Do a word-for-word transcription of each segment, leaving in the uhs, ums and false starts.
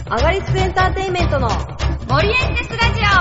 アガリスクエンターテインメントの森エンテスラジ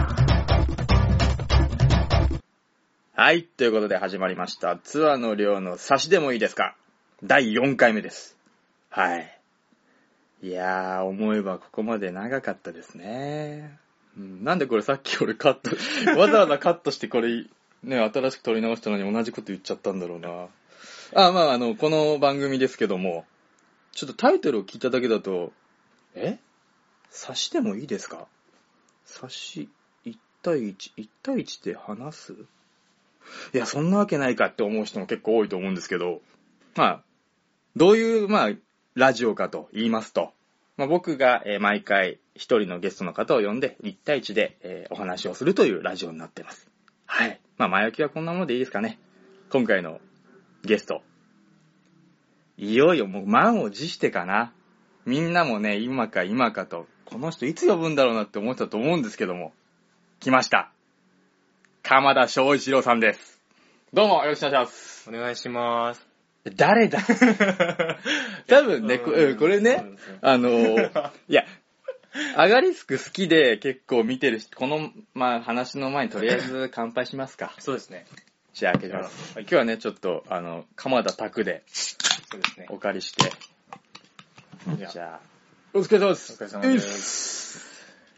オ。 はい、ということで始まりましたツアーの寮の差しでもいいですかだいよんかいめです。はい。いやー、思えばここまで長かったですね。うん、なんでこれさっき俺カットわざわざカットしてこれね新しく撮り直したのに同じこと言っちゃったんだろうな。あ、まああのこの番組ですけども、ちょっとタイトルを聞いただけだと、え差しでもいいですか、差しいち対いち、いち対いちで話す、いやそんなわけないかって思う人も結構多いと思うんですけど、まあどういうまあラジオかと言いますと、まあ、僕が、えー、毎回一人のゲストの方を呼んでいち対いちで、えー、お話をするというラジオになってます。はい。まあ前置きはこんなものでいいですかね。今回のゲスト、いよいよもう満を持してかな。みんなもね、今か今かと、この人いつ呼ぶんだろうなって思ってたと思うんですけども、来ました。鎌田翔一郎さんです。どうもよろしくお願いします。 お願いします。 誰だ多分ね、ここれね、あのー、いや、アガリスク好きで結構見てるし、この、まあ、話の前にとりあえず乾杯しますか。 そうですね。 じゃあ開けます。今日はね、ちょっと、あの、鎌田拓で、 そうですね。 お借りして。 じゃあ、 じゃあお疲れ様です。 お疲れ様です。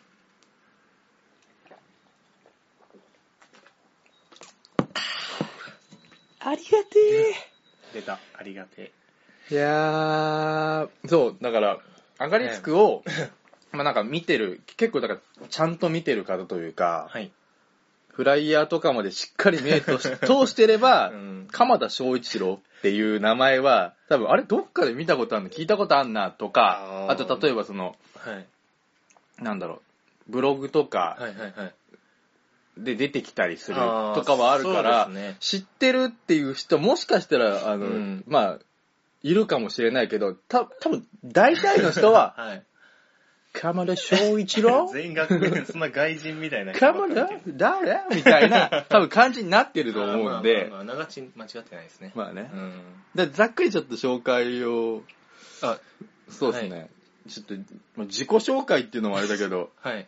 ありがて出た、ありがてえ。いやー、そう、だから、アガリスクを、まあなんか見てる、結構だからちゃんと見てる方というか、 はい。 フライヤーとかまでしっかり目とし通してれば、 うん、 鎌田翔一郎っていう名前は、多分あれどっかで見たことあるの聞いたことあんなとか、あ, あと例えばその、 はい。 なんだろう、ブログとかはいはいはい。 で出てきたりするとかはあるから、ね、知ってるっていう人もしかしたら、あの、うん、まあ、いるかもしれないけど、た多分大体の人は、はい、鎌田翔一郎全員学年、そんな外人みたいな。 鎌田誰みたいな、多分感じになってると思うんで。 まあまあまあ、長ち間違ってないですね。 まあね。 うん、 でざっくりちょっと紹介を。 あ、 そうですね。はい、ちょっと、自己紹介っていうのもあれだけど。 はい。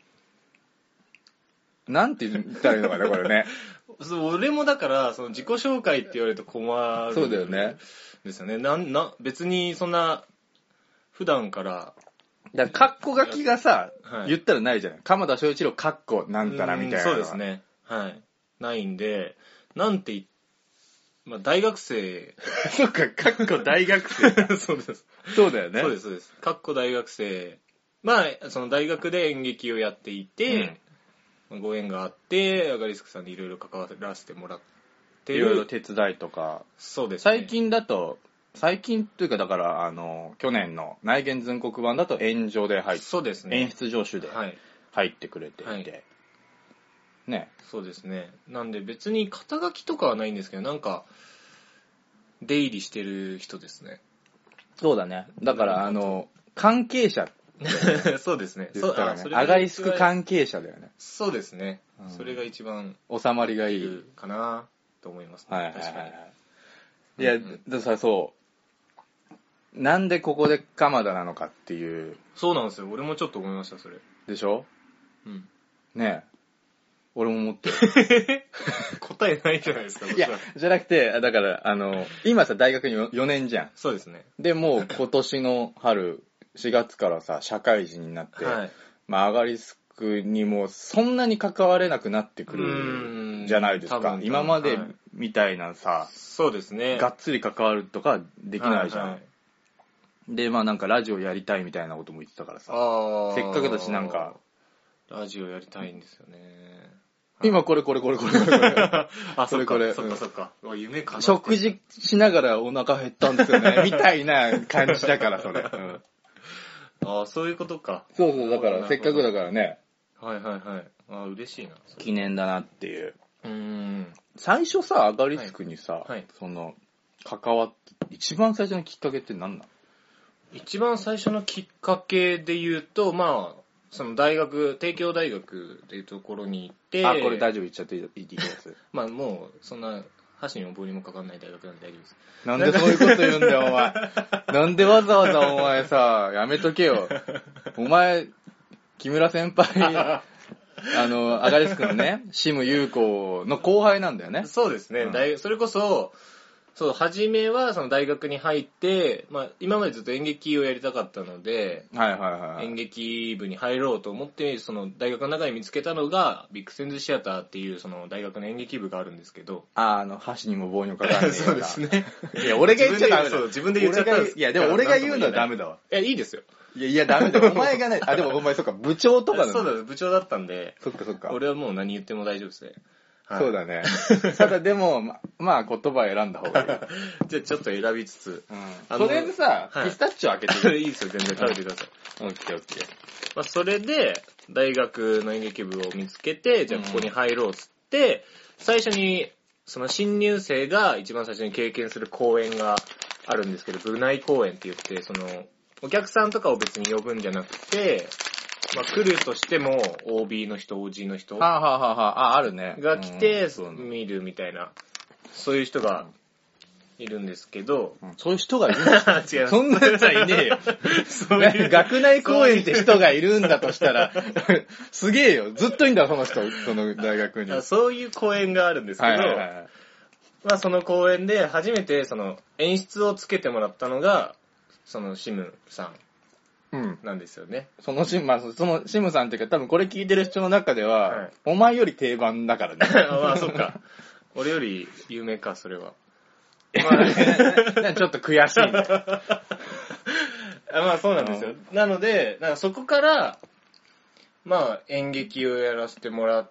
なんて言ったらいいのかな、これね。 そう、俺もだから、その自己紹介って言われると困る。 そうだよね。 ですよね。なん、な、別にそんな、普段から、 だから、カッコ書きがさ、はい、言ったらないじゃない。鎌田翔一郎、カッコ、なんたらみたいな。 そうですね。はい。ないんで、なんて言っ、まあ、大学生。 そっか、カッコ大学生。 そうです。 そうだよね。 そうです、そうです。カッコ大学生。まあ、その大学で演劇をやっていて、うん、ご縁があって、アガリスクさんにいろいろ関わらせてもらってる。 いろいろ手伝いとか。 そうですね。 最近だと、最近というかだから、あの、去年の内見全国版だと演上で入って、 そうですね。 演出助手で入ってくれていて。はい、ね。 そうですね。なんで別に肩書きとかはないんですけど、なんか、出入りしてる人ですね。 そうだね。だから、あの、関係者。 そうですね。 そうだね。アガリスク関係者だよね。 そうですね。うん、それが一番収まりがいいかなと思いますね。 はいはいはいはい。いや、うんうん、さそうなんでここで鎌田なのかっていう。 そうなんですよ。俺もちょっと思いましたそれ。 でしょ？うん。ねえ。俺も思ってる。答えないじゃないですか。 いやじゃなくてだからあの今さ大学によねんじゃん。 そうですね。 でもう今年の春しがつからさ社会人になって、はい、まあアガリスクにもそんなに関われなくなってくるじゃないですか。今までみたいなさ、はい、 そうですね。 がっつり関わるとかできないじゃん。はいはい、でまあなんかラジオやりたいみたいなことも言ってたからさ。せっかくだしなんかラジオやりたいんですよね。 今これこれこれこれこれこれあそれこれそっかそっか、うん、夢かな。 食事しながらお腹減ったんですよねみたいな感じだからそれ、うん、 ああそういうことか。 そうそうだからせっかくだからね。 はいはいはい。ああ嬉しいな。 記念だなっていう。 うーん最初さアガリスクにさ、はいはい、 その関わって一番最初のきっかけって何なの？ 一番最初のきっかけで言うとまあその大学、帝京大学っていうところに行って。 あ、これ大丈夫言っちゃっていいです。 まあもう、そんな、 箸にも棒にもかかんない大学なんで大丈夫です。 なんでそういうこと言うんだよ、お前。なんでわざわざお前さ、やめとけよ。お前、木村先輩、あの、アガリスクのね、シム優子の後輩なんだよね。 そうですね、 うん大それこそ、そう、初めはその大学に入って、まあ、今までずっと演劇をやりたかったので、 はいはいはい。 演劇部に入ろうと思って、その大学の中に見つけたのが、ビッグセンズシアターっていうその大学の演劇部があるんですけど。 あ、あの、箸にも棒にもかかんないそうですね。 いや、俺が言っちゃダメだ。 そう、自分で言っちゃったんです。 いや、でも俺が言うのはダメだわ。 いや、いいですよ。 いや、いや、ダメだよ。お前がね、あ、でもお前そっか、部長とかだそうだ、部長だったんで、 そっかそっか。 俺はもう何言っても大丈夫ですね。はい、 そうだね。ただでも、ま、まあ言葉選んだ方がいい。 じゃあちょっと選びつつ。 うん。 あのとりあえずさ、 はいピスタチオ開けていいいいですよ、全然食べてください。 オッケーオッケー。 まあ、それで、大学の演劇部を見つけて、じゃあここに入ろうっつって、最初に、その新入生が一番最初に経験する公演があるんですけど、部内公演って言って、その、お客さんとかを別に呼ぶんじゃなくて、まあ、来るとしても オービー の人、オージー の人はあ、はあはあはあ、あ、あるね。 が来てうん見るみたいな、そういう人がいるんですけど、 うんそういう人がいるん違います。 そんなやつはいねえよ。 そういう学内公演って人がいるんだとしたら、すげえよ。ずっといいんだ、その人、その大学に。 あそういう公演があるんですけど、 はいはいはい。 まあその公演で初めてその演出をつけてもらったのが、そのシムさうん。 んなんですよね。 そのシム、まあ、そのシムさんっていうか、多分これ聞いてる人の中では、 はいお前より定番だからね。 まあそっか。俺より有名か、それは。 まあ、ちょっと悔しいね。 あまあそうなんですよ。なので、なんかそこから、まあ演劇をやらせてもらって、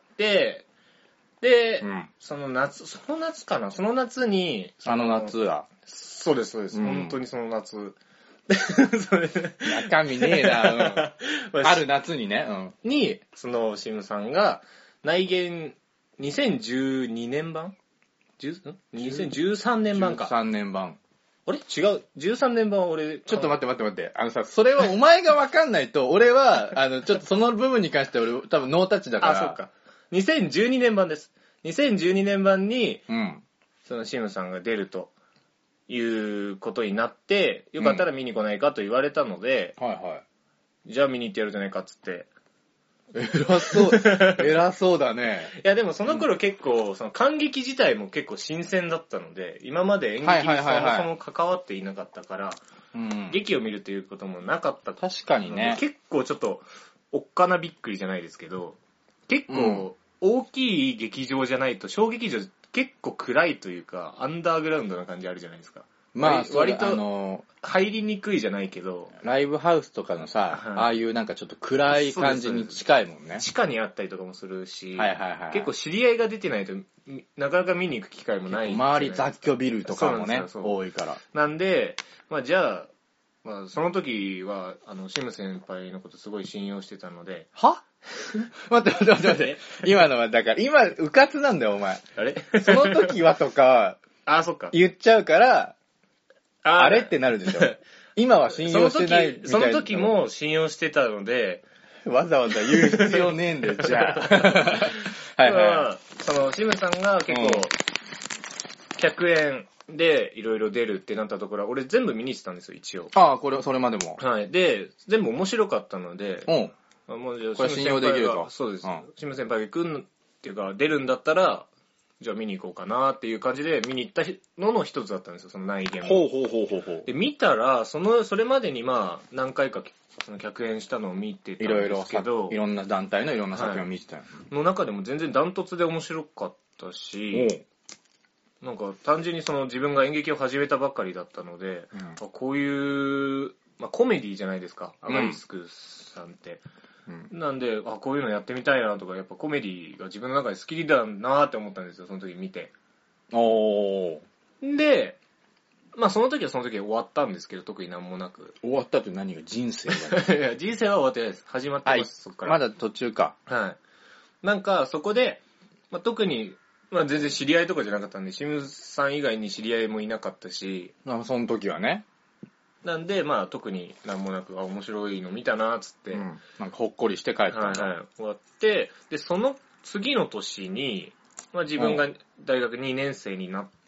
で、 うん。 その夏、その夏かなその夏に、 あの夏だ。 そうです、そうです。 うん本当にその夏。それで中身ねえな、うん。 まある夏にね。うん。 に、そのシムさんが、内言にせんじゅうにねん版 ?10 ん ?にせんじゅうさんねん版か。 さんねん版。 あれ違う。じゅうさんねん版は俺、 ちょっと待って待って待って。あのさ、それはお前がわかんないと、俺は、あの、ちょっとその部分に関して俺、多分ノータッチだから。 あ、そっか。にせんじゅうにねん版です。にせんじゅうにねん版に、 うん。 そのシムさんが出るということになって、よかったら見に来ないかと言われたので、 はいはじゃあ見に行ってやるじゃないかっつって。 い。偉そう、偉そうだね。 いやでもその頃結構、その感激自体も結構新鮮だったので、今まで演劇にそはいはいはいはいもそも関わっていなかったから、 うん。 劇を見るということもなかった確かにね。 結構ちょっとおっかなびっくりじゃないですけど、結うん構大きい劇場じゃないと小劇場結構暗いというかアンダーグラウンドな感じあるじゃないですか。 まあ、 割割とあの、 入りにくいじゃないけど、 ライブハウスとかのさ、 はいああいうなんかちょっと暗い感じに近いもんね。 地下にあったりとかもするし、 はいはいはい。 結構知り合いが出てないとみなかなか見に行く機会もないじゃない周ですか。 り雑居ビルとかもね、 そうなんですよそう多いから。 なんで、まあじゃあ、まあその時は、あの、シム先輩のことすごい信用してたので、 は待って待って待って待って。今のは、だから、今、うかつなんだよ、お前。 あれその時はとか、 あ、そっか。 言っちゃうから、 ああれってなるでしょ。今は信用してないみたいな。 その時、その時も信用してたので、 わざわざ言う必要ねえんだよ、じゃあ。はいはその、シムさんが結構、 うん客演でいろいろ出るってなったところは、俺全部見に行ってたんですよ、一応。 い。ああ、これ、それまでも。 はい。で、全部面白かったので、 うん。 あもうじゃあこれ信用できるとシム先輩がそうです。 うんシム先輩が行くんっていうか、出るんだったら、じゃあ見に行こうかなっていう感じで見に行ったのの一つだったんですよ、その内見も。 ほうほうほうほうほう。 で、見たら、その、それまでにまあ、何回か、その客演したのを見てたんでいろいろすけど、 いろんな団体のいろんな作品を見てたよ。 の中でも全然ダントツで面白かったし、なんか単純にその自分が演劇を始めたばっかりだったので、 うんあこういう、まあ、コメディじゃないですか、アうんガリスクさんって。 うん。 なんで、あ、こういうのやってみたいなとか、やっぱコメディが自分の中で好きだなって思ったんですよ、その時見て。 おー。 で、まあその時はその時で終わったんですけど、特になんもなく。 終わったって何が人生だね。 いや人生は終わってないです。始まってます、そっから。 まだ途中か。 はい。なんか、そこで、まあ、特に、まあ、全然知り合いとかじゃなかったんで、シムさん以外に知り合いもいなかったし、 あその時はね。 なんで、まあ、特になんもなく、あ、面白いの見たな、つって、 うん。なんかほっこりして帰ったんだ。 はいはい、終わって、で、その次の年に、まあ、自分が大学にねん生になっ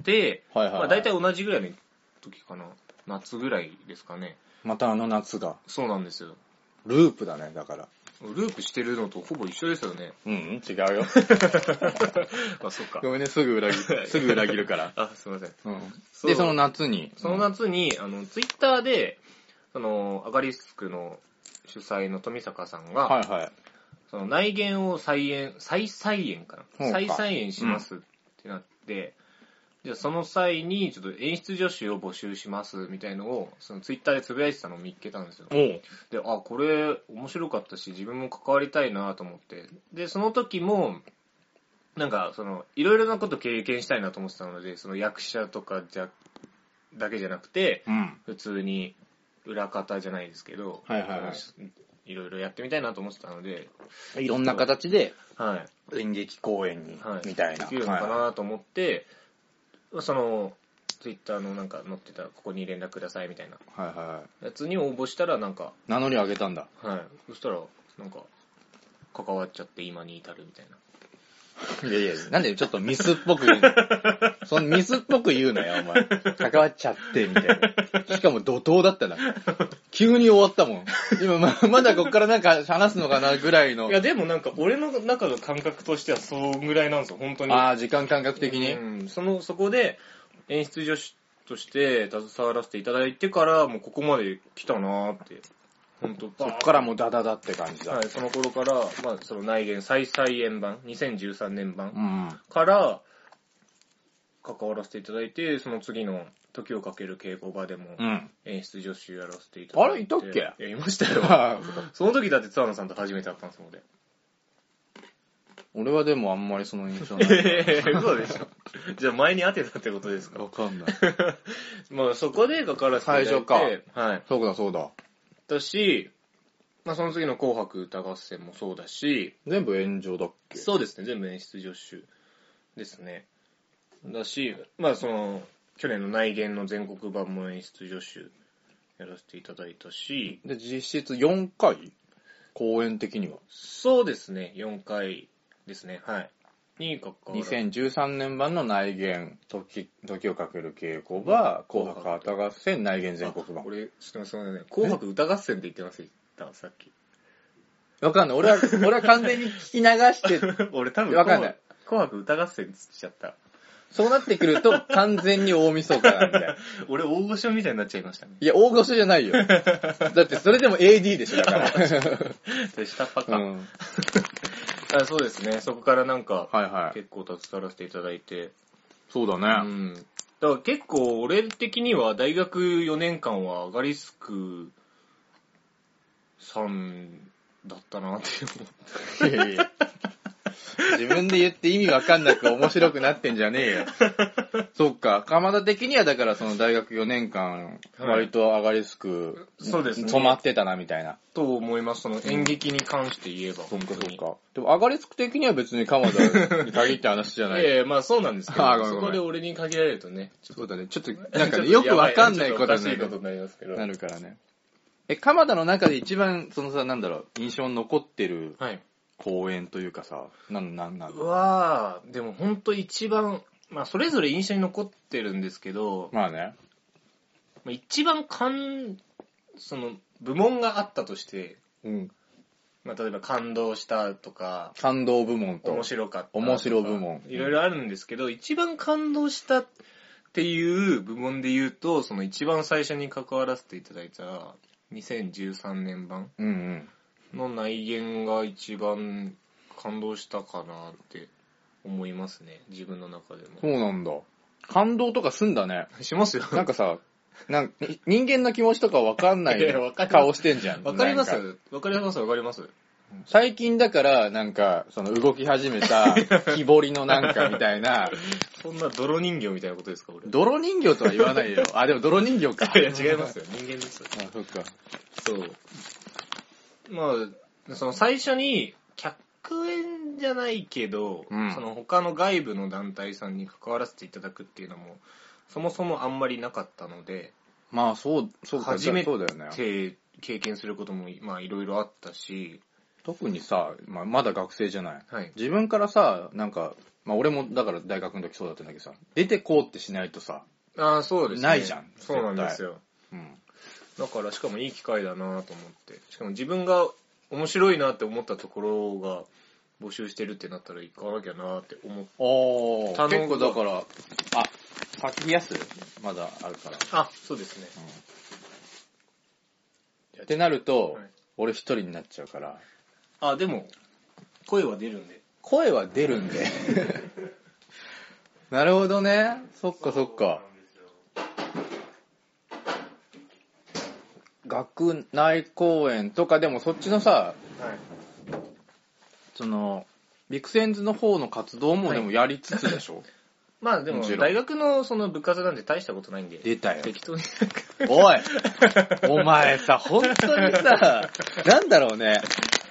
で、 はいはいはいまあ大体同じぐらいの時かな。夏ぐらいですかね。 またあの夏が。 そうなんですよ。 ループだね、だから。 ループしてるのとほぼ一緒ですよね。 うん、違うよ。 あ、そっか。 ごめんね、すぐ裏切る。すぐ裏切るから。 あ、すいません。 うん。 そうで、その夏に。 その夏に、あの、ツイッターで、その、アガリスクの主催の富坂さんが、 はいはい。 その内言を再演、再再演かなそうか再再演しますってなって、じゃあその際にちょっと演出助手を募集しますみたいのを、そのツイッターでつぶやいてたのを見っけたんですよ。 おう。 で、あ、これ面白かったし、自分も関わりたいなと思って。で、その時も、なんか、その、いろいろなこと経験したいなと思ってたので、その役者とかじゃ、だけじゃなくて、 うん。 普通に裏方じゃないですけど、 はいはいはいいろいろやってみたいなと思ってたので、 いろんな形ではい。 演劇公演に、 はい、 みたいな。 できるのかなと思って、その、ツイッターのなんか載ってた、ここに連絡くださいみたいなはいはいはい。 やつに応募したら、なんか、 名乗り上げたんだ。 はい。そしたら、なんか、関わっちゃって今に至るみたいな。 いやいや、なんでちょっとミスっぽく言うのそのミスっぽく言うなよ、お前。関わっちゃって、みたいな。しかも怒涛だったな。急に終わったもん。今ま、まだこっからなんか話すのかなぐらいの。 いや、でもなんか、俺の中の感覚としてはそうぐらいなんですよ、本当に。 ああ、時間感覚的に。 うん。その、そこで、演出助手として携わらせていただいてから、もうここまで来たなーって。本当そっからもうダダダって感じだ。 はい、その頃から、まあ、その内言再再演版、にせんじゅうさんねん版うん。 から関わらせていただいて、その次の時をかける稽古場でもうん。 演出助手やらせていただいて。 あれいたっけいや、いましたよ。 あその時だってツアーナさんと初めて会ったんですもんね。 俺はでもあんまりその印象ない。 ええ、嘘でしょ。じゃあ前に会ってたってことですか？ わかんない。 まあそこで関わらせていただいて、 最初はい。 そうだそうだ。 だし、まあその次の紅白歌合戦もそうだし、 全部炎上だっけ？ そうですね、全部演出助手ですね。だし、まあその、去年の内言の全国版も演出助手やらせていただいたし、 で、実質よんかい公演的には。 そうですね、よんかいですね、はい。に関わらにせんじゅうさんねん版の内言、時、時をかける稽古場、紅白歌合戦、内言全国版。 俺、ちょっと待ってね、紅白歌合戦って言ってませんたさっき。 わかんない。俺は、俺は完全に聞き流して、 俺多分、 わかんない。 紅白歌合戦つっちゃった。 そうなってくると完全に大晦日なんだよ。 俺大御所みたいになっちゃいましたね。 いや、大御所じゃないよ。だってそれでも エーディー でしょ、だから。 で、下っ端か、 うん。 あ。そうですね、そこからなんか、 はいはい。 結構携わらせていただいて。 そうだうね。 ん。だから結構俺的には大学よねんかんはアガリスクさんだったなって思って。 いやいや自分で言って意味わかんなく面白くなってんじゃねえよ。そっか、鎌田的にはだからその大学よねんかん、割とアガリスク、 そうですね染まってたなみたいな。 と思います。その演劇に関して言えば、 そっ本当に。 かそっか。でもアガリスク的には別に鎌田に限った話じゃないい。 やいや、まあそうなんですけど、 あごめんごめんそこで俺に限られるとね、ちょっそうだね。ちょっと、 となんかね、よくわかんないことちょっとおかしいことになりますけど。 なるからね。え、鎌田の中で一番、そのさ、なんだろう、印象に残ってるはい。 公演というかさ、なん、なん、なんうわー、でも本当一番、まあそれぞれ印象に残ってるんですけど、 まあね。 まあ一番感、その、部門があったとして、 うん。 まあ例えば感動したとか、 感動部門と。 面白かったとか。 面白部門いろいろあるんですけど、一番感動したっていう部門で言うと、その一番最初に関わらせていただいたにせんじゅうさんねん版うんうん。 の内言が一番感動したかなって思いますね。自分の中でそうも。 なんだ。感動とかすんだね。 しますよ。 なんかさ、なんに人間の気持ちとかわかんないいやわかります顔してんじゃん。 わかりまなんかすわかりますわかります。 最近だから、なんか、その動き始めた、木彫りのなんかみたいな、 そんな泥人形みたいなことですか、俺。 泥人形とは言わないよ。あ、でも泥人形か。 いや、違いますよ。人間です。 あ、そっか。 そう。まあ、その最初に、客演じゃないけど、 うんその他の外部の団体さんに関わらせていただくっていうのも、そもそもあんまりなかったので、 まあ、そう、そうか、 初めそうだよね。 て経験することも、まあいろいろあったし、 特にさ、まあ、まだ学生じゃない。 はい。 自分からさ、なんか、 まあ俺もだから大学の時そうだったんだけどさ、出てこうってしないとさ、 ああ、そうですね。 ないじゃん。 そうなんですよ。 うん。 だからしかもいい機会だなと思って。しかも自分が面白いなって思ったところが募集してるってなったら行かなきゃなって思って。 おー、 頼んだ結構だから、あ、先やすまだあるから。 あ、そうですね。 うん、ってなると、 はい、 俺一人になっちゃうから。 あ、でも、声は出るんで。 声は出るんで。なるほどね。そっかそっか。学内公演とかでもそっちのさ、はい、その、ビクセンズの方の活動もでもやりつつでしょ、はい、 まあでも大学のその部活なんて大したことないんで。 出たよ。 適当に。 おいお前さ、本当にさ、なんだろうね。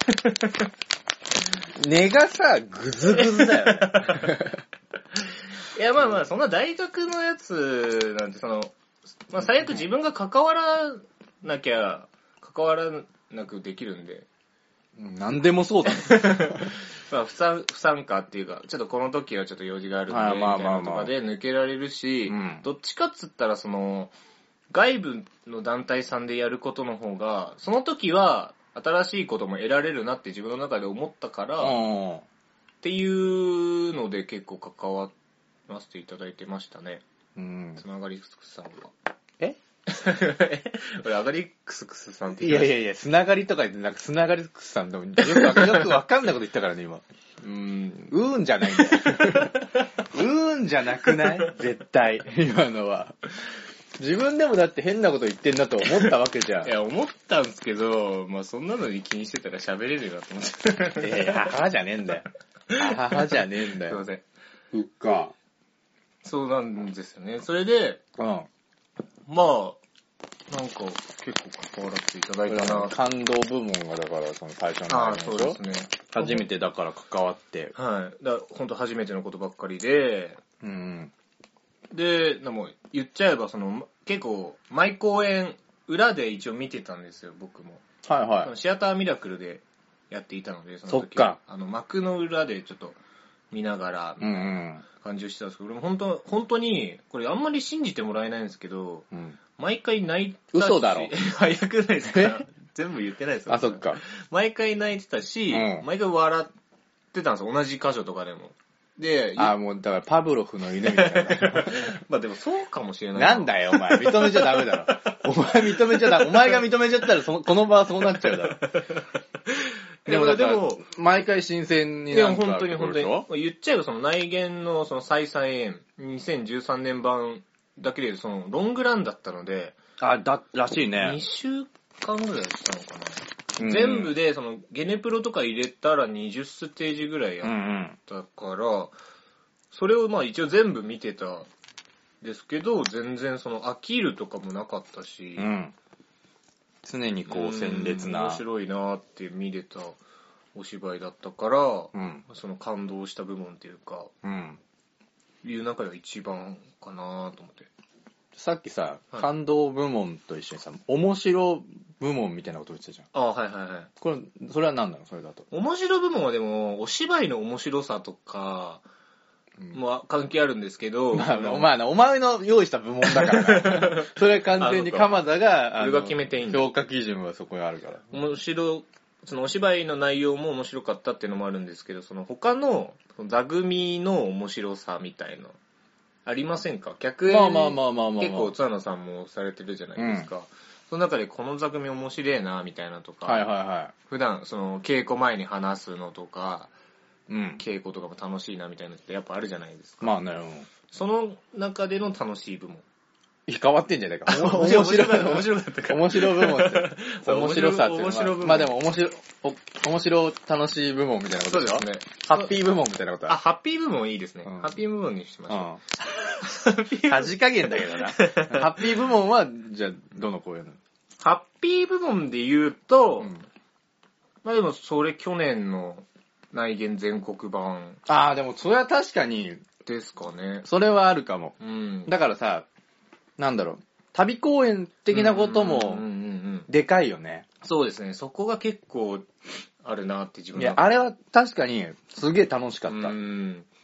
根がさ、ぐずぐずだよね。 いやまあまあ、そんな大学のやつなんてその、まあ最悪自分が関わらなきゃ、関わらなくできるんで。 なんでもそうだね。 まあ不参、不参加っていうか、ちょっとこの時はちょっと用事があるんで、みたいなとかで抜けられるし、うん、どっちかっつったらその、外部の団体さんでやることの方が、その時は新しいことも得られるなって自分の中で思ったから、っていうので結構関わらせていただいてましたね。うん。つながりクスクスさんは。え俺、アガリクスクスさんって言ってました。いやいやいや、つながりとか言って、なんかつながりクスさんでもよくよくわかんないこと言ったからね、今。うーん。うーんじゃないんだよ。うーんじゃなくない絶対。今のは。自分でもだって変なこと言ってんなと思ったわけじゃん。 いや、思ったんですけど、まあそんなのに気にしてたら喋れるよなと思って。 いやいや、母じゃねえんだよ。母じゃねえんだよ。 すいません。 そっか。 そうなんですよね。それで、うん。まあ、なんか結構関わらせていただいたな。 感動部門がだからその最初のああ、そうですね。 初めてだから関わって。 はい。だ本当初めてのことばっかりで、うん。で、でも言っちゃえばその結構毎公演裏で一応見てたんですよ、僕も。 はいはい。 シアターミラクルでやっていたので、 その時そっか。 あの幕の裏でちょっと見ながらみたいな感じをしてたんですけど、俺も本当本当にこれあんまり信じてもらえないんですけど、うん、毎回泣いたし。 嘘だろ。 早くないですか？全部言ってないですよ。 あ、そっか。 毎回泣いてたし、うん、毎回笑ってたんですよ、同じ箇所とかでも。で、 あ、もうだからパブロフの犬みたいな。 まあでもそうかもしれない。 なんだよ、お前。認めちゃダメだろ。お前認めちゃダメ。お前が認めちゃったらその、この場はそうなっちゃうだろ。でも、でも、毎回新鮮になる。 いや、本当に本当に。言っちゃえば、その内言の、その再再演、にせんじゅうさんねん版だけで、その、ロングランだったので、 あ、だ、らしいね。 にしゅうかんぐらいしたのかな。うん、全部で、その、ゲネプロとか入れたらにじゅっステージぐらいやったから、うんうん、それをまあ一応全部見てたですけど、全然その、飽きるとかもなかったし、うん常にこう鮮烈な面白いなって見れたお芝居だったから、うん、その感動した部門っていうか、うん、いう中では一番かなと思って。 さっきさ、はい、感動部門と一緒にさ、面白部門みたいなこと言ってたじゃん。 ああ、はいはいはい。 これ、それは何なのそれだと。 面白部門はでも、お芝居の面白さとか、もう関係あるんですけど、 まあ、お前お前の用意した部門だからな。それは完全に鎌田が、 俺が決めていいんだ。 評価基準はそこにあるから。 面白、そのお芝居の内容も面白かったっていうのもあるんですけど、その他の座組の面白さみたいな、ありませんか？客演、 まあまあまあまあまあ。 結構、津野さんもされてるじゃないですか。うん、その中でこの座組面白いな、みたいなとか、 はいはいはい。 普段、その稽古前に話すのとか、うん、稽古とかも楽しいなみたいなのってやっぱあるじゃないですか。 まあね、うん、 その中での楽しい部門。 変わってんじゃないか。 面白かった。面白かったか。 面白部門って。面白さって。 面白部門。 まあでも面白、面白楽しい部門みたいなことでしょ？そうですね。ハッピー部門みたいなこと。 あ、ハッピー部門いいですね。うん、ハッピー部門にしましょう。恥加減だけどな。ハッピー部門は、じゃあ、どの公演なの？ ハッピー部門で言うと、うん、まあでもそれ去年の、内言全国版。 ああ、でもそれは確かに。 ですかね。 それはあるかも。うん。だからさ、なんだろう。旅公演的なことも、でかいよね。 そうですね。そこが結構あるなって自分いや、あれは確かにすげえ楽しかった。うん。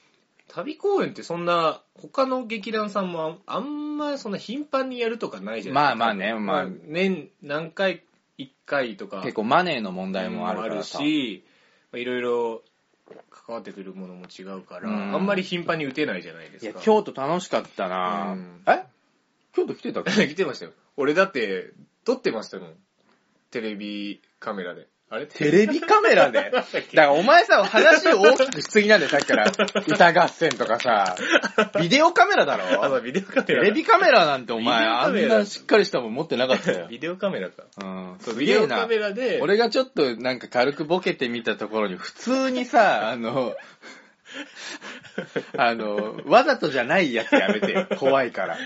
旅公演ってそんな、他の劇団さんもあんまそんな頻繁にやるとかないじゃないですか。 まあまあね、まあ。 年何回、いっかいとか。 結構マネーの問題もあるからさ。 あるし、いろいろ関わってくるものも違うから、 うん、 あんまり頻繁に打てないじゃないですか。 いや、京都楽しかったな、うん、え京都来てたっけ来てましたよ。俺だって、撮ってましたもん。テレビカメラで。あれテレビカメラでだからお前さ、話を大きくしすぎなんだよ、さっきから。歌合戦とかさ。ビデオカメラだろあ、ビデオカメラ。 テレビカメラなんてお前、あんなしっかりしたもん持ってなかったよ。 ビデオカメラか。 うん。 そう、ビデオカメラで。 俺がちょっとなんか軽くボケてみたところに、普通にさ、あの、あの、わざとじゃないやつやめてよ。怖いから。うん、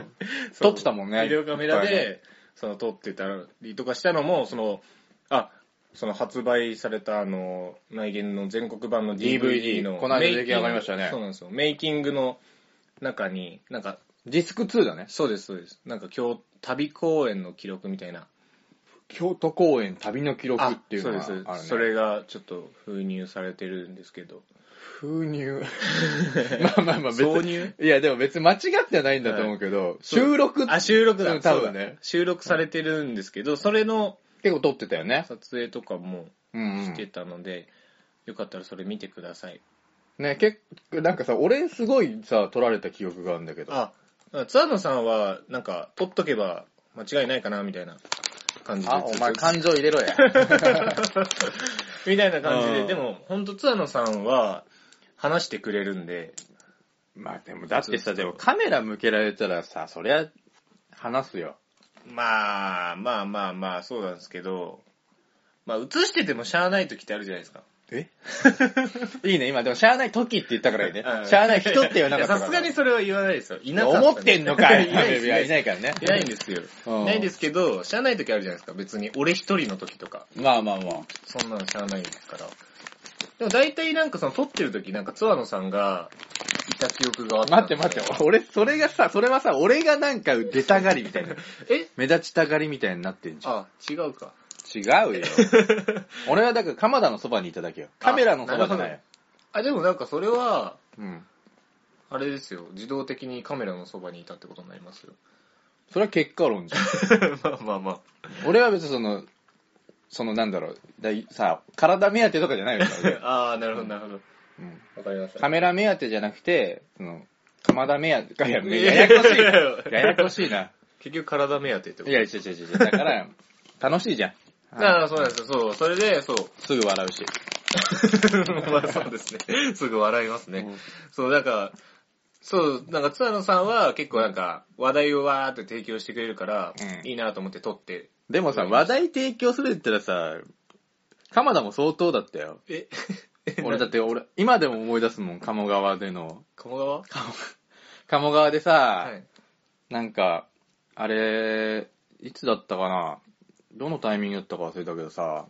撮ってたもんね。 ビデオカメラで、その撮ってたりとかしたのも、その、あ、その発売されたあの、内言の全国版の ディーブイディー の。 この間出来上がりましたね。 そうなんですよ。メイキングの中に、なんか、 ディスクツーだね。 そうです、そうです。なんか今日、旅公演の記録みたいな。 京都公演旅の記録っていうのがあるね。 そうです。それがちょっと封入されてるんですけど。 封入まあまあまあ別に。挿入いやでも別に間違ってはないんだと思うけど、はい、収録あ、収録だ。 多分ね。 収録されてるんですけど、それの、 結構撮ってたよね。 撮影とかもしてたので、うんうん、よかったらそれ見てください。 ね、結構、なんかさ、俺すごいさ、撮られた記憶があるんだけど。 あ、ツアーノさんは、なんか、撮っとけば間違いないかな、みたいな感じで。 あ、お前感情入れろや。 みたいな感じで、でも、ほんとツアーノさんは、話してくれるんで。 まあでも、だってさ、でもカメラ向けられたらさ、そりゃ、話すよ。 まあ、まあまあまあ、そうなんですけど、まあ、映しててもしゃあない時ってあるじゃないですか。 えいいね、今、でもしゃあない時って言ったからいいね。しゃあない人って言わなかったから。 さすがにそれは言わないですよ。いなかった、 ね。思ってんのかい。 いないですいや、いないからね。 いないんですよ。いないんですけど、しゃあない時あるじゃないですか。別に、俺一人の時とか。 まあまあまあ。 そんなのしゃあないですから。でも大体なんかその撮ってる時なんかツアーノさんがいた記憶があった。 待って待って、俺、それがさ、それはさ、俺がなんか出たがりみたいな。 え目立ちたがりみたいになってんじゃん。 あ、違うか。 違うよ。俺はだから鎌田のそばにいただけよ。カメラのそばじゃないよ。 あ、でもなんかそれは、 うん。 あれですよ。自動的にカメラのそばにいたってことになりますよ。 それは結果論じゃん。 まあまあまあ。 俺は別にその、そのなんだろう、ださ、体目当てとかじゃないよ。 ああ、なるほどなるほど。 うん。 わかりました。 カメラ目当てじゃなくて、その、鎌田目当てか、いや、ややこしい。ややこしいな。 結局体目当てってこと？ いや、違う違う違う。だから、楽しいじゃん。 ああ、そうなんですよ。そう。それで、そう。 すぐ笑うし。 まあそうですね。すぐ笑いますね。うん、そう、なんか、そう、なんかツアーノさんは結構なんか話題をわーって提供してくれるから、うん、いいなと思って撮って。 でもさ、話題提供するって言ったらさ、鎌田も相当だったよ。 え俺だって俺、今でも思い出すもん、鴨川での。 鴨川鴨川でさ、 はい、 なんか、あれ、いつだったかな、どのタイミングだったか忘れたけどさ、はい、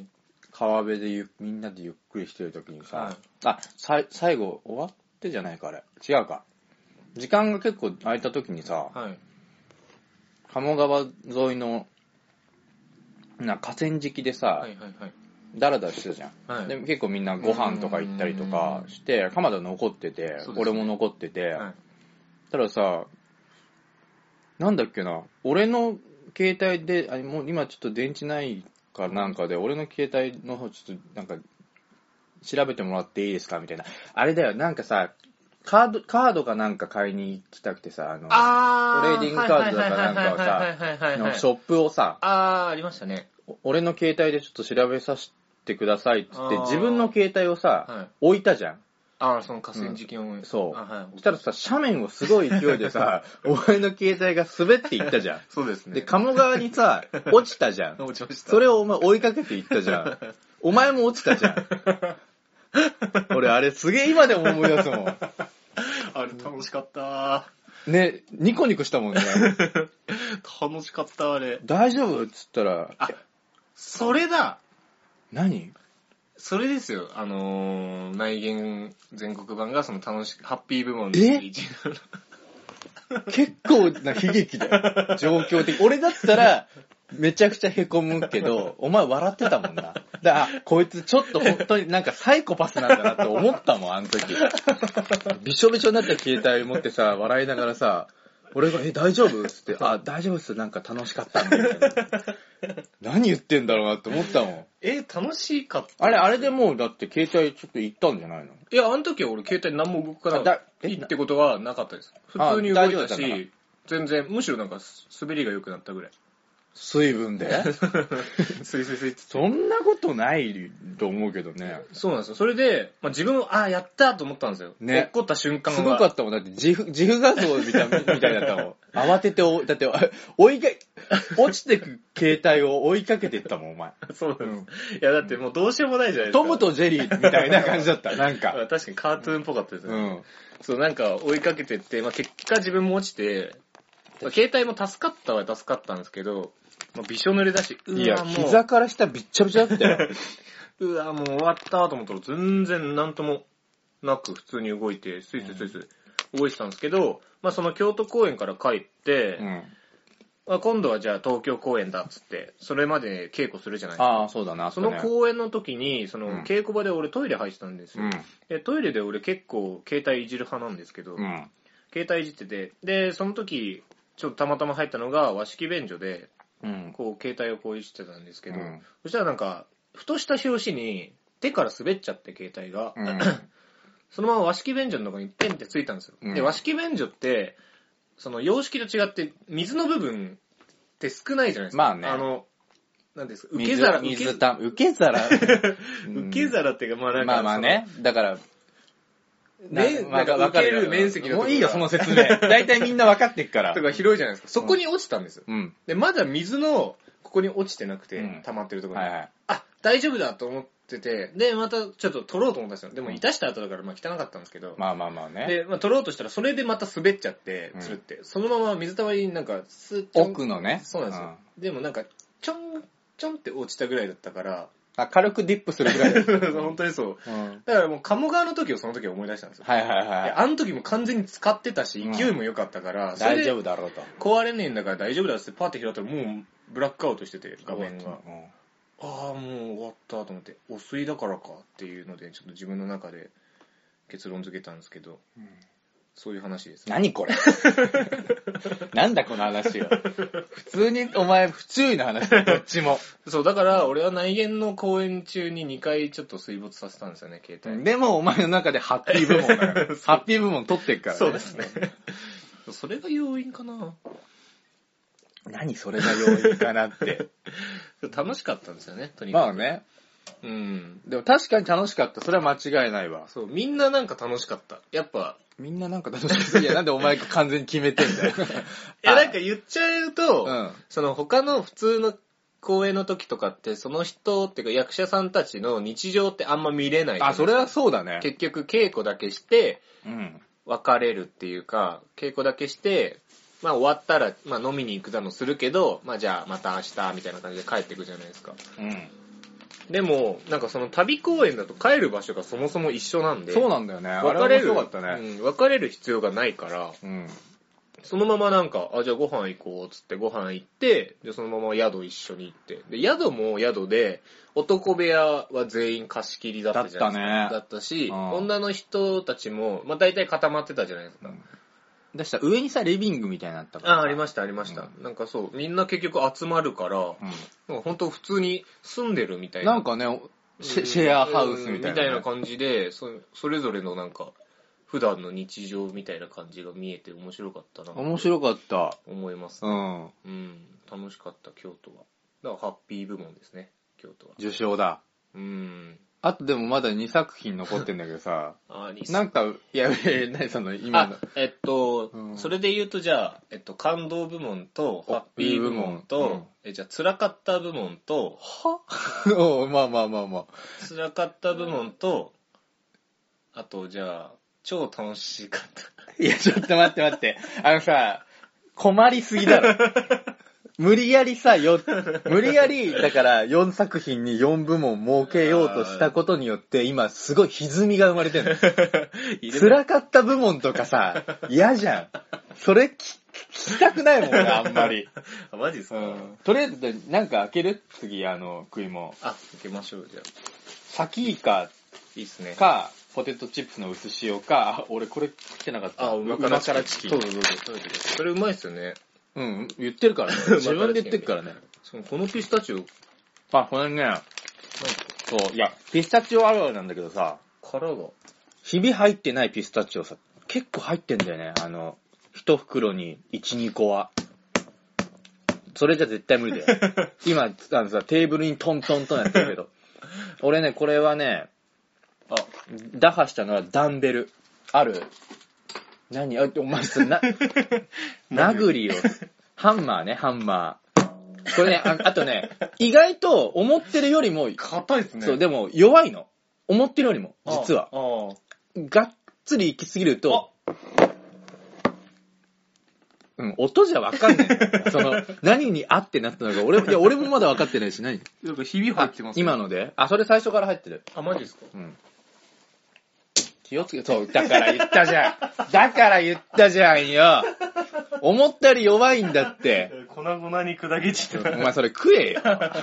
川辺でゆみんなでゆっくりしてる時にさ、はい、あ、さ最後終わってじゃないかあれ。違うか。時間が結構空いた時にさ、はい、鴨川沿いのな河川敷でさ、はいはいはい、ダラダラしてたじゃん、はい、で結構みんなご飯とか行ったりとかして鎌田残ってて、ね、俺も残ってて、はい、たださ、なんだっけな、俺の携帯で、あもう今ちょっと電池ないかなんかで、俺の携帯の方ちょっとなんか調べてもらっていいですかみたいな。あれだよ、なんかさ、カード、カードかなんか買いに行きたくてさ、あの、 あトレーディングカードだかなんかをさ、のショップをさ、 あー、ありましたね。 俺の携帯でちょっと調べさせてくださいって言って、自分の携帯をさ、はい、置いたじゃん。 ああ、その河川敷を、 うん、そう。はい、そしたらさ、斜面をすごい勢いでさ、お前の携帯が滑っていったじゃん。 そうですね。 で、鴨川にさ、落ちたじゃん。 落ちました。 それをお前追いかけていったじゃん。お前も落ちたじゃん。俺、あれすげえ今でも思い出すもん。あれ楽しかった。 ね、ニコニコしたもんね。 楽しかった、あれ。 大丈夫っつったら。 あ、それだ。 何？ それですよ。あのー、内言全国版がその楽しく、ハッピー部門でいちい結構な悲劇だよ。状況的。俺だったら、 めちゃくちゃ凹むけど、お前笑ってたもんな。だからこいつちょっと本当になんかサイコパスなんだなって思ったもん、あの時。びしょびしょになった携帯持ってさ、笑いながらさ、俺が、え、大丈夫？つって、あ、大丈夫っす。なんか楽しかったんで、みたいな。何言ってんだろうなって思ったもん。 え、楽しかった。 あれ、あれでもう、だって携帯ちょっと行ったんじゃないの？ いや、あの時は俺携帯何も動かなだいってことはなかったです。普通に動いたし、全然、むしろなんか滑りが良くなったぐらい。 水分でスイスイスイって。 そんなことないと思うけどね。 そうなんですよ。それで、まあ、自分も、ああ、やったと思ったんですよ。 ね。 落っこった瞬間は。 すごかったもん。だって自負、自負画像みたいみたいだったもん。慌ててお、だって、追いか、落ちてく携帯を追いかけていったもん、お前。 そうなんです。うん、いや、だってもうどうしようもないじゃないですか。 トムとジェリーみたいな感じだった、なんか。 確かにカートゥーンっぽかったですね。 うん。 そう、なんか追いかけてって、まあ、結果自分も落ちて、まあ、携帯も助かったは助かったんですけど、まあ、びしょ濡れだし、うわいや、 もう膝から下びっちゃびちゃだったよ。 うわもう終わったと思ったら全然なんともなく普通に動いて、スイスイスイスイ動いてたんですけど、まあその京都公演から帰って、 うん。 まあ、今度はじゃあ東京公演だっつって、それまで稽古するじゃないですか。 ああ、そうだな。 その公演の時に、その稽古場で俺トイレ入ってたんですよ。 うん。 でトイレで俺結構携帯いじる派なんですけど、 うん。 携帯いじってて、で、その時、ちょっとたまたま入ったのが和式便所で、 うん。 こう携帯をこういじってたんですけど、 うん、 そしたらなんか、ふとした拍子に手から滑っちゃって携帯が、 うん、 そのまま和式便所のとこにペンってついたんですよ。うん、で、和式便所って、その洋式と違って水の部分って少ないじゃないですか。 まあね。 あの、なんですか、受け皿、 水、水た、受け皿。 受け皿っていうか、まあなんか、 まあまあね。だから、 ね、なんか受ける面積のところがもういいよ、その説明。大体みんな分かってっから。 とか広いじゃないですか。そこに落ちたんですよ。 うん。 で、まだ水の、ここに落ちてなくて、うん、溜まってるところに。はいはい。あ、大丈夫だと思ってて、で、またちょっと取ろうと思ったんですよ。でも、いたした後だから、まあ汚かったんですけど。 まあまあまあね。 で、まあ取ろうとしたら、それでまた滑っちゃって、つるって。うん、そのまま水たまりになんか、スッ奥のね。 そうなんですよ。うん、でもなんか、ちょん、ちょんって落ちたぐらいだったから、 あ、軽くディップするぐらいだ本当にそう。うん、だからもう鴨川の時をその時思い出したんですよ。 はいはいはい。 あの時も完全に使ってたし、勢いも良かったから、 うん、大丈夫だろうと。 壊れねえんだから大丈夫だってパーって開いたらもうブラックアウトしてて、画面が。うん、ああ、もう終わったと思って、汚水だからかっていうので、ちょっと自分の中で結論付けたんですけど、うん、そういう話です、 ね。何これなんだこの話は。普通に、お前、不注意な話だ、どっちも。 そう、だから俺は内見の公演中ににかいちょっと水没させたんですよね、携帯。 でもお前の中でハッピー部門だから。ハッピー部門取ってっからね。 そうですね。それが要因かな。 何それが要因かなって。 楽しかったんですよね、とにかく。 まあね。 うん。 でも確かに楽しかった。それは間違いないわ。 そう、みんななんか楽しかった。やっぱ。 みんななんか楽しかった。いや、なんでお前が完全に決めてんだよ。いや、なんか言っちゃうと、 うん、 その他の普通の公演の時とかって、その人っていうか役者さんたちの日常ってあんま見れない。 あ、それはそうだね。 結局稽古だけして、 うん、 別れるっていうか、稽古だけして、まあ終わったら、まあ飲みに行くだのするけど、まあじゃあまた明日みたいな感じで帰っていくじゃないですか。 うん。 でも、なんかその旅公演だと帰る場所がそもそも一緒なんで。 そうなんだよね。 別れる。 あれ面白かったね。 うん、別れる必要がないから、 うん。 そのままなんか、あ、じゃあご飯行こうっつってご飯行って、で、そのまま宿一緒に行って。で、宿も宿で、男部屋は全員貸し切りだったじゃないですか。 だったね。 だったし、 うん、 女の人たちも、まあ大体固まってたじゃないですか。うんだしたら上にさ、リビングみたいになったから。 あ、ありました、ありました。うん、なんかそう、みんな結局集まるから、うん、なんか本当普通に住んでるみたいな。 なんかね、シェ、シェアハウスみたいな、ね、 みたいな感じで、そ、それぞれのなんか、普段の日常みたいな感じが見えて面白かったな。 面白かった。 思います、 ね。うん。 うん。楽しかった、京都は。だからハッピー部門ですね、京都は。 受賞だ。 うん。 あとでもまだにさく品残ってんだけどさ。 あ、 なんか、いや、いや、何その、今の。 えっと、うん、それで言うとじゃあ、えっと、感動部門と、ハッピー部門と、うん、え、じゃあ、辛かった部門と、 はおまあまあまあまあ。 辛かった部門と、あと、じゃあ、超楽しかった。 いや、ちょっと待って待って。あのさ、困りすぎだろ。無理やりさ、よ、無理やり、だからよんさく品によん部門設けようとしたことによって、今すごい歪みが生まれてるの。辛かった部門とかさ、嫌じゃん。それ聞聞きたくないもんね、あんまり。 あ、マジですか、 うん。とりあえず、なんか開ける次、あの、食いも。 あ、開けましょう、じゃあ。 サキイカいいっすね。 か、ポテトチップスの薄塩か、あ、俺これ来てなかった。 あ、うま辛チキン。 そうそうそう。 それうまいっすよね。 うん、言ってるからね。自分で言ってるからね。 このピスタチオ。 あ、これね、そう、いや、ピスタチオあるあるなんだけどさ、 殻が。 ひび入ってないピスタチオさ、結構入ってんだよね。あの、一袋にいち、にこは。それじゃ絶対無理だよ。今、あのさ、テーブルにトントントンやってるけど。俺ね、これはね、あ、打破したのはダンベル。ある？何？あ、お前それな、殴りを、ハンマーね、ハンマー。これね、あ, あとね、意外と思ってるよりも、 硬いっすね。 そう、でも弱いの。思ってるよりも、実は。 ああがっつり行きすぎると、うん、音じゃわかんない。その、何にあってなったのか、俺、いや、俺もまだ分かってないし、何？ なんかひび入ってます、ね、 今ので？あ、それ最初から入ってる。 あ、マジですか？ うん。気をつけ、そう、だから言ったじゃん。だから言ったじゃんよ。思ったより弱いんだって。 粉々に砕け散ってお前それ食えよ。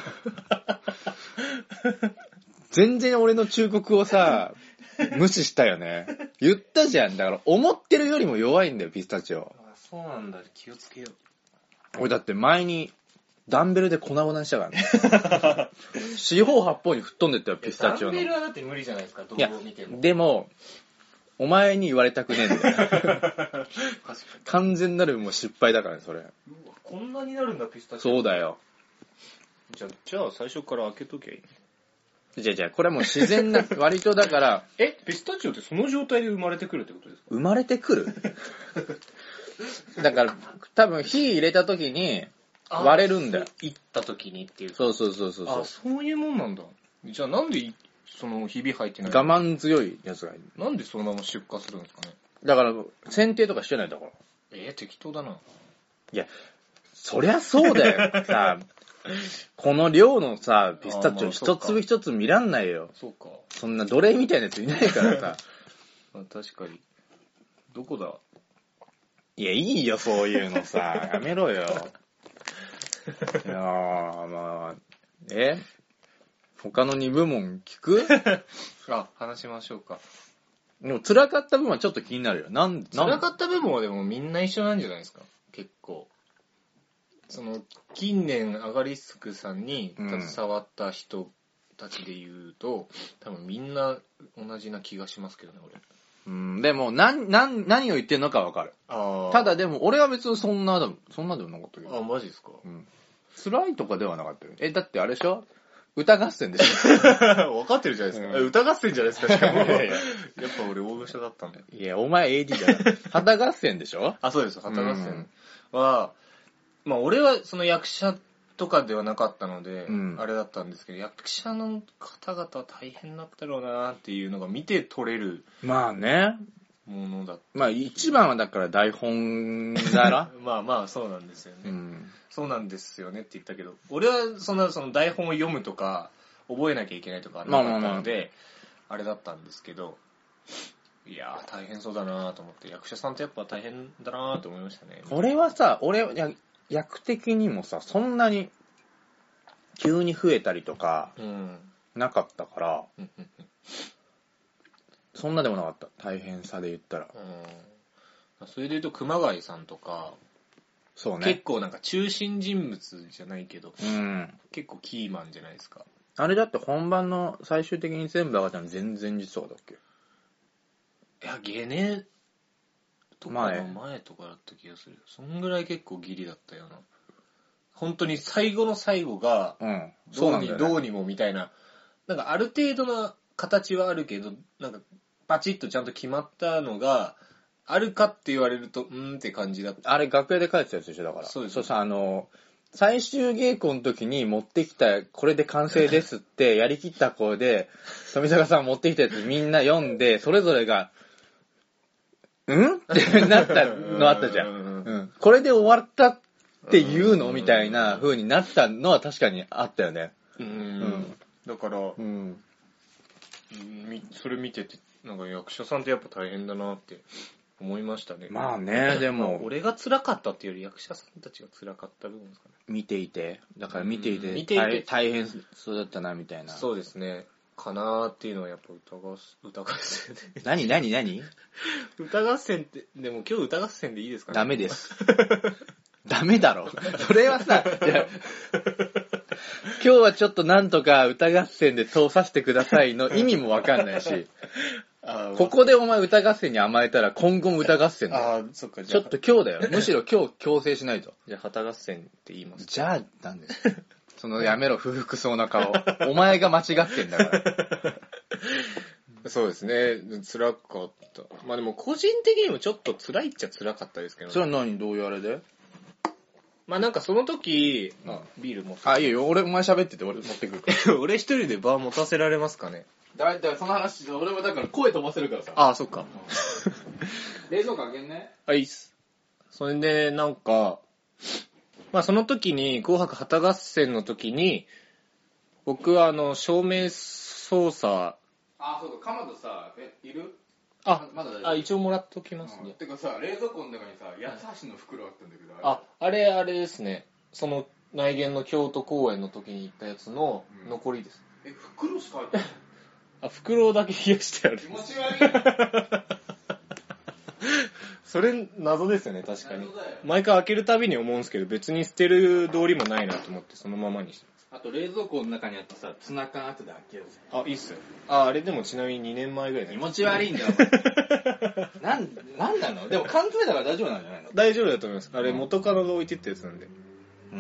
全然俺の忠告をさ、無視したよね。言ったじゃん。だから思ってるよりも弱いんだよ、ピスタチオ。 あ、そうなんだ。気をつけよう。 俺だって前にダンベルで粉々にしたからね。四方八方に吹っ飛んでったよ、ピスタチオの。 ダンベルはだって無理じゃないですか、どう見ても。いや、 でも、お前に言われたくねえんだよ。完全なるもう失敗だからね、それ。うわ、こんなになるんだ、ピスタチオ。 そうだよ。 じゃあ、じゃあ最初から開けときゃいい。 じゃあじゃあ、これはもう自然な、割とだから。 え、ピスタチオってその状態で生まれてくるってことですか？ 生まれてくるだから、多分火入れた時に割れるんだよ。 行った時にっていう。 そうそうそうそう。 あ、そういうもんなんだ。じゃあなんで、その、ひび入ってない？ 我慢強いやつがいる。 なんでそのまま出荷するんですかね？ だから、剪定とかしてないだから。 えー、適当だな。 いや、そりゃそうだよ。さあ、この量のさ、ピスタチオ一粒一粒見らんないよ。 そうか。 そんな奴隷みたいなやついないからさ。 あ、確かに。どこだ？ いや、いいよ、そういうのさ。やめろよ。いやー、まあ、え他のに部門聞く？ あ、話しましょうか。 でも辛かった部分はちょっと気になるよ。なんで辛かった部分はでもみんな一緒なんじゃないですか？結構。その、近年アガリスクさんに携わった人たちで言うと、うん、多分みんな同じな気がしますけどね、俺。 うん、でも、なん、なん、何を言ってんのかわかる。あただでも、俺は別にそんな、そんなでもなかったけど。 あ、マジですか？ うん。辛いとかではなかったよ。え、だってあれでしょ？歌合戦でしょ？ 分かってるじゃないですか。 うん、 歌合戦じゃないですか、しかも。いやいや、やっぱ俺大御所だったんだよ。 いや、お前 エーディー じゃない。旗合戦でしょ？ あ、そうです、旗合戦は、うん、まあ俺はその役者とかではなかったので、うん、あれだったんですけど、役者の方々は大変だったろうなっていうのが見て取れる。 まあね。 ものだった。 まあ一番はだから台本だろ。 まあまあそうなんですよね、 うん。 そうなんですよねって言ったけど、俺はそんなその台本を読むとか覚えなきゃいけないとかなかったので、まあまあまあ、あれだったんですけど、いやー大変そうだなと思って、役者さんってやっぱ大変だなと思いましたね。 俺はさ、俺や役的にもさ、そんなに急に増えたりとかなかったから。うんそんなでもなかった。大変さで言ったら。 うん。それで言うと熊谷さんとか、 そうね。 結構なんか中心人物じゃないけど、 うん、 結構キーマンじゃないですか。 あれだって本番の最終的に全部上がったの全然実はだっけ？ いや、ゲネとかの前とかだった気がする。そんぐらい結構ギリだったような。本当に最後の最後が、 うん、 どうにどうにもみたいな、なんかある程度の形はあるけど、なんか、パチッとちゃんと決まったのがあるかって言われるとうーんって感じだった。 あれ楽屋で書いてたやつでしょだから。 そうです。 そうさあの最終稽古の時に持ってきたこれで完成ですってやりきった声で富坂さん持ってきたやつみんな読んでそれぞれがんってなったのあったじゃん。うん。これで終わったっていうのみたいな風になったのは確かにあったよね。 うん。うん、だから、 うん。 それ見てて。なんか役者さんってやっぱ大変だなって思いましたね。 まあね、でまあも、 俺が辛かったっていうより役者さんたちが辛かった部分ですかね。 見ていて、だから見ていて、 うん見ていて大大変そうだったな、みたいな。 そうですね。かなーっていうのはやっぱ歌合戦、歌合戦で。 何何何歌合戦って、でも今日歌合戦でいいですかね？ ダメです。ダメだろ。それはさ、いや今日はちょっとなんとか歌合戦で通させてくださいの意味もわかんないし、 あここでお前歌合戦に甘えたら今後も歌合戦だよ。 あー、そっか、じちょゃあ。 っと今日だよ。むしろ今日強制しないと。 じゃあ、旗合戦って言います。 じゃあ、なんですか。そのやめろ、不服そうな顔。お前が間違ってんだから。 そうですね。辛かった。まあでも個人的にもちょっと辛いっちゃ辛かったですけど、ね。 それは何どういうあれでまあなんかその時、 うんあビール持ってあ、いいよ。俺、お前喋ってて俺持ってくるから。 俺一人でバー持たせられますかね？ だいたいその話、俺もだから声飛ばせるからさ。 ああ、そっか。 冷蔵庫あげんね。 あ、いいっす。それで、なんか、まあその時に、紅白旗合戦の時に、僕はあの、照明操作、 あ、そうか、かまどさ、え、いるあ、 まだ大丈夫あ、一応もらっときますね。 てかさ、冷蔵庫の中にさ、八つ橋の袋あったんだけど、 あ、あれ、あれですね。その内見の京都公演の時に行ったやつの残りです。 え、袋しか入ってないあ、袋だけ冷やしてある。 気持ち悪い。 それ、謎ですよね、確かに謎だよ。 毎回開けるたびに思うんですけど、別に捨てる道理もないなと思って、そのままにしてあと冷蔵庫の中にあったさ、ツナ缶後で開けようぜ。 ます。あ、いいっすよ。あ、あれでもちなみににねんまえぐらいだよ。 気持ち悪いんだよ。なん、なんなのでも缶詰だから大丈夫なんじゃないの大丈夫だと思います。あれ元カノが置いてったやつなんで。 うん、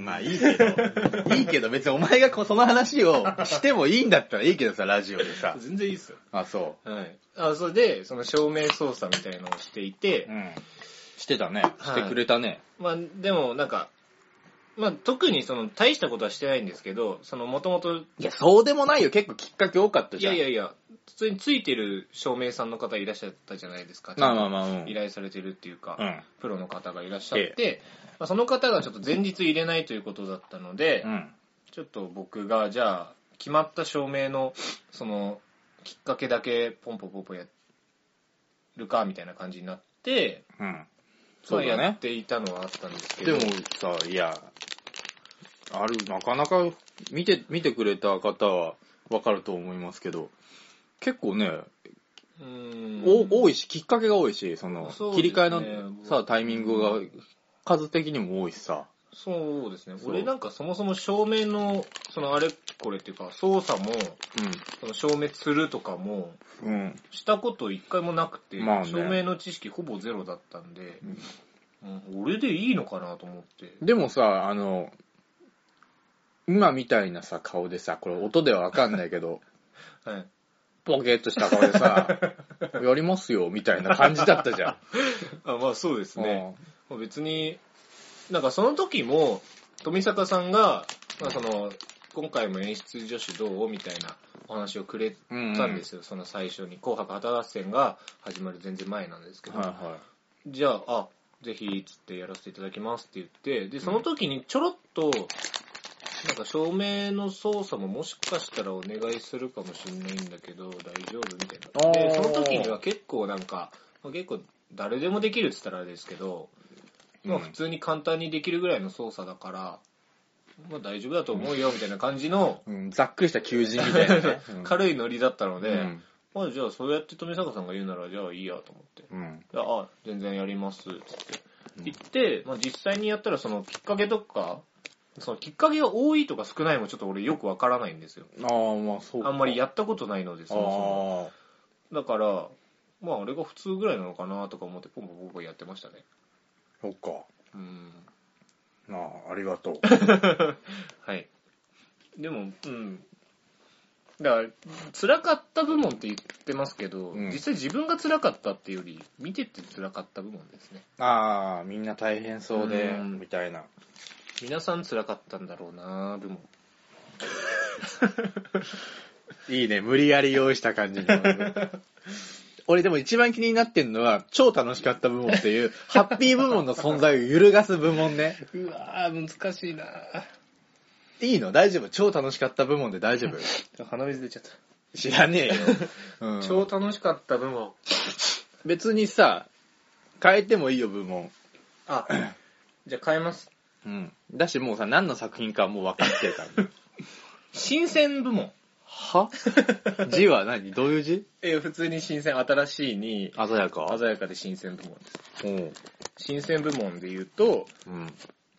まあいいけど、いいけど別にお前がこうその話をしてもいいんだったらいいけどさ、ラジオでさ。 全然いいっすよ。 あ、そはい。あ、それで、その照明操作みたいのをしていて、 う。うん。してたね。 はいしてくれたね。 まあ、でもなんか、まあ特にその大したことはしてないんですけど、そのもともと、 いや、そうでもないよ。結構きっかけ多かったいじゃん。 やいやいや、普通についてる照明さんの方いらっしゃったじゃないですか。 まあまあまあ、うん。 依頼されてるっていうか、 うん。 プロの方がいらっしゃって、まあ、その方がちょっと前日入れないということだったので、 うん。 ちょっと僕がじゃあ決まった照明のそのきっかけだけポンポンポンポンやるかみたいな感じになって、 うん。 そやそううだねっ。ていたのはあったんですけど、 でもさ、いや、ある、なかなか見て、見てくれた方はわかると思いますけど、結構ね、 うーんお多いし、きっかけが多いし、その、 そうですね切り替えのさ、タイミングが数的にも多いしさ。 そうですね。 そう俺なんかそもそも照明のそのあれこれっていうか操作もその照明するとかもうん。うん。 したこと一回もなくて、 まあね照明の知識ほぼゼロだったんで、うん、俺でいいのかなと思って。 でもさ、あの、今みたいなさ、顔でさ、これ音ではわかんないけど、 はい。 ポケッとした顔でさ、やりますよ、みたいな感じだったじゃん。 あ、まあそうですね。まあ別に、なんかその時も、富坂さんが、まあその、今回も演出助手どうみたいなお話をくれうん、 たんですよ、その最初に。紅白旗合戦が始まる全然前なんですけど。 はいはじゃあ、あ、ぜひ、つってやらせていただきますって言って、で、その時にちょろっと、なんか照明の操作ももしかしたらお願いするかもしれないんだけど、大丈夫みたいな。で、その時には結構なんか、まあ結構誰でもできるって言ったらあれですけど、まあうん普通に簡単にできるぐらいの操作だから、まあ大丈夫だと思うよみたいな感じの、 い。うん、ざっくりした求人みたいなね。うん軽いノリだったので、 うんまあじゃあそうやって富坂さんが言うならじゃあいいやと思って。 うん。 であ、全然やります、つって。言って、まあ実際にやったらそのきっかけとか、そのきっかけが多いとか少ないもちょっと俺よくわからないんですよ。 ああ、まあそうか。 あんまりやったことないので、そもそも。 あだから、まああれが普通ぐらいなのかなとか思ってポンポンポンポンやってましたね。 あ、そっか。 うん。 まあ、ありがとう。 はい。でも、うん。だから、辛かった部門って言ってますけど、 うん実際自分が辛かったっていうより、見てて辛かった部門ですね。 ああ、みんな大変そうで、 うんみたいな。 皆さん辛かったんだろうな部門。 いいね、無理やり用意した感じの。俺でも一番気になってんのは、超楽しかった部門っていう、ハッピー部門の存在を揺るがす部門ね。 うわー、難しいないいの大丈夫超楽しかった部門で大丈夫鼻水出ちゃった。 知らねえよ。うん超楽しかった部門。 別にさ、 変えてもいいよ、部門。 あ、じゃあ変えます。 うん。だしもうさ、何の作品かもう分かってるから、ね。 新鮮部門。 は字は何どういう字？ え、普通に新鮮、新しいに、 鮮やか鮮やかで新鮮部門です。 うん。 新鮮部門で言うと、 うん。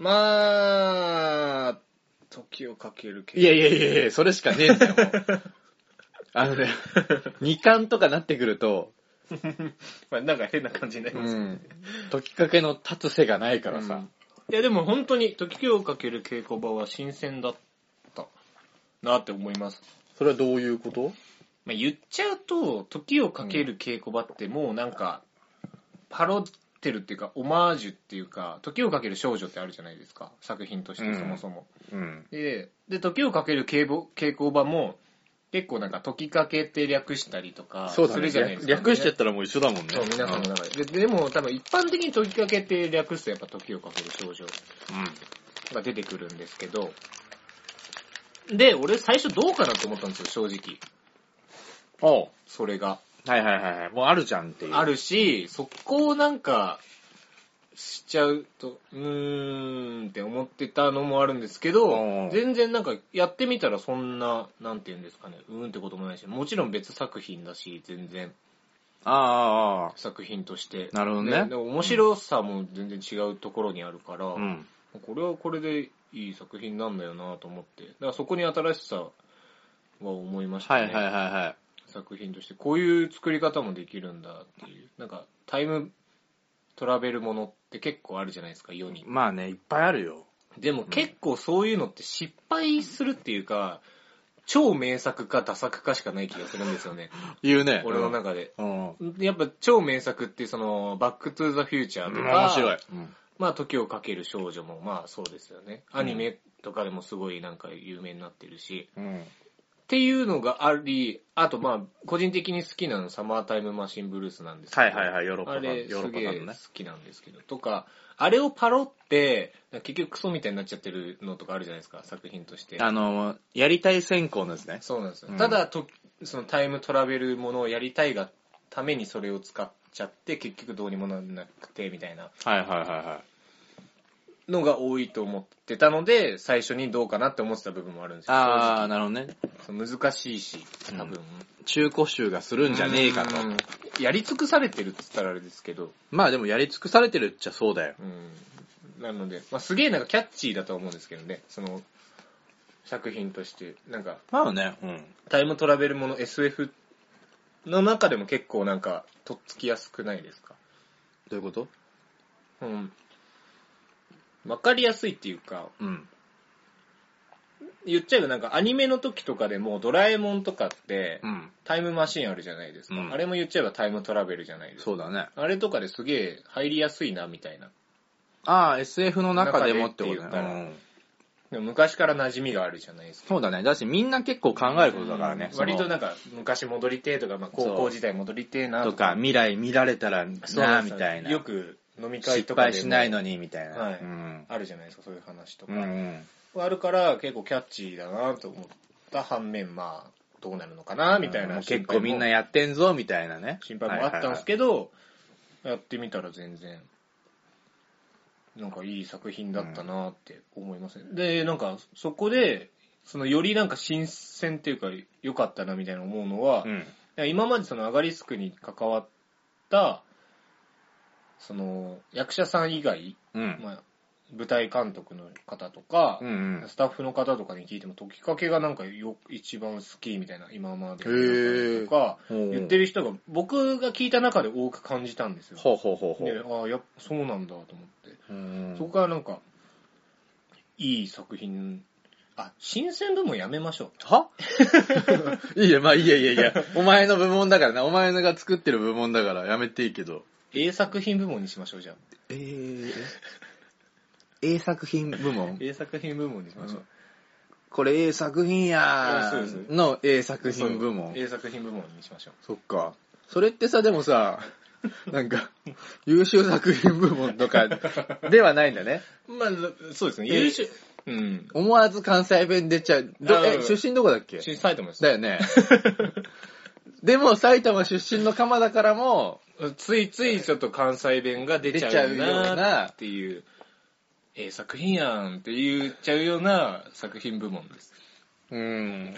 まあ、時をかけるけど。 いやいやいやいや、それしかねえんだよ、もう。あのね、にかんとかなってくると、 まあなんか変な感じになります、ね。うん。 解きかけの立つ瀬がないからさ。うん、 いやでも本当に時をかける稽古場は新鮮だったなって思います。 それはどういうこと？ まあ、言っちゃうと、時をかける稽古場ってもうなんか、パロってるっていうか、オマージュっていうか、時をかける少女ってあるじゃないですか。作品としてそもそも。うんうん、で, で、時をかける稽古場も、結構なんか時かけって略したりとかするじゃないですか、ね。 略しちゃったらもう一緒だもんね。 そう、皆さんの中で。で, でも多分一般的に時かけって略すとやっぱ時をかける少女が出てくるんですけど、で、俺最初どうかなと思ったんですよ、正直。 おう。 それが。 はいはいはい。もうあるじゃんっていう。 あるし、そこをなんか、しちゃうと、うーんって思ってたのもあるんですけど、全然なんかやってみたらそんな、なんて言うんですかね、うーんってこともないし、もちろん別作品だし、全然。 ああ、ああ。 作品として。 なるほどね。 でも面白さも全然違うところにあるから、 うん、 これはこれでいい作品なんだよなと思って。だからそこに新しさは思いましたね。 はいはいはいはい。 作品として。こういう作り方もできるんだっていう。なんかタイムトラベルものって結構あるじゃないですか、世に。 まあね、いっぱいあるよ。 でも結構そういうのって失敗するっていうか、超名作かダ作かしかない気がするんですよね。 言うね。 俺の中で。 うん、 やっぱ超名作ってその、バックトゥーザフューチャーとか、 面白い。うんまあ、時をかける少女も、まあそうですよね。アニメとかでもすごいなんか有名になってるし。うん、っていうのがあり、あとまあ、個人的に好きなのサマータイムマシンブルースなんですけど。 はいはいはい、ヨーロッパ版。 あれ、すげえ好きなんですけど。とか、あれをパロって、結局クソみたいになっちゃってるのとかあるじゃないですか、作品として。 あの、やりたい先行のですね。 そうなんですよ。うん、ただと、そのタイムトラベルものをやりたいがためにそれを使っちゃって、結局どうにもならなくて、みたいな。 はいはいはいはい。 のが多いと思ってたので、最初にどうかなって思ってた部分もあるんですよ。 ああ、なるほどね。 難しいし、多分、うん。 中古集がするんじゃねえかと。 やり尽くされてるって言ったらあれですけど。 まあでもやり尽くされてるっちゃそうだよ。 うん。なので、まあすげえなんかキャッチーだと思うんですけどね。その、作品として。なんか、 まあね、うん。 タイムトラベルもの エスエフ の中でも結構なんか、とっつきやすくないですか？ どういうこと？ うん。わかりやすいっていうか、 うん、 言っちゃえばなんかアニメの時とかでもドラえもんとかって、 うん、 タイムマシンあるじゃないですか、うん、あれも言っちゃえばタイムトラベルじゃないですか。 そうだね。 あれとかですげえ入りやすいなみたいな。 ああ、エスエフ の中でもってことね。うん、 でも昔から馴染みがあるじゃないですか。 そうだね。だしみんな結構考えることだからね。 うん、割となんか昔戻りてえとか、まあ、高校時代戻りてえなとか。とか未来見られたらなみたいな。 よく飲み会とかでも失敗しないのにみたいな、 はいうん、あるじゃないですか、そういう話とか、 うんうん、 あるから結構キャッチーだなと思った反面、まあどうなるのかなみたいな、うん、 結構みんなやってんぞみたいなね心配もあったんですけど、はいはいはい、やってみたら全然なんかいい作品だったなって思いますね、うん、でなんかそこでそのよりなんか新鮮っていうか良かったなみたいな思うのは、うん、今までそのアガリスクに関わったその役者さん以外、 うんまあ、舞台監督の方とか、 うんうん、 スタッフの方とかに聞いても時かけがなんかよ一番好きみたいな今までとか言ってる人が僕が聞いた中で多く感じたんですよ。 ほうほうほうほう。 で、ああやっぱそうなんだと思って、うんそこからなんかいい作品。あ、新鮮部門やめましょう。 はいいや、まあいいやいやいや、お前の部門だからな、お前のが作ってる部門だからやめていいけど。 A 作品部門にしましょう、じゃあ。 えー、A 作品部門 ?A 作品部門にしましょう。うん、 これ A 作品やーの A 作品部門。 A 作品部門にしましょう。 そっか。それってさ、でもさ、なんか、優秀作品部門とかではないんだね。 まあ、そうですね。優秀。うん。 思わず関西弁出ちゃう。どえ、出身どこだっけ？ 出身埼玉です。 だよね。 でも埼玉出身の鎌田からも、 ついついちょっと関西弁が出ちゃう出ちゃうようななっていう、ええ作品やんって言っちゃうような作品部門です。 うーん。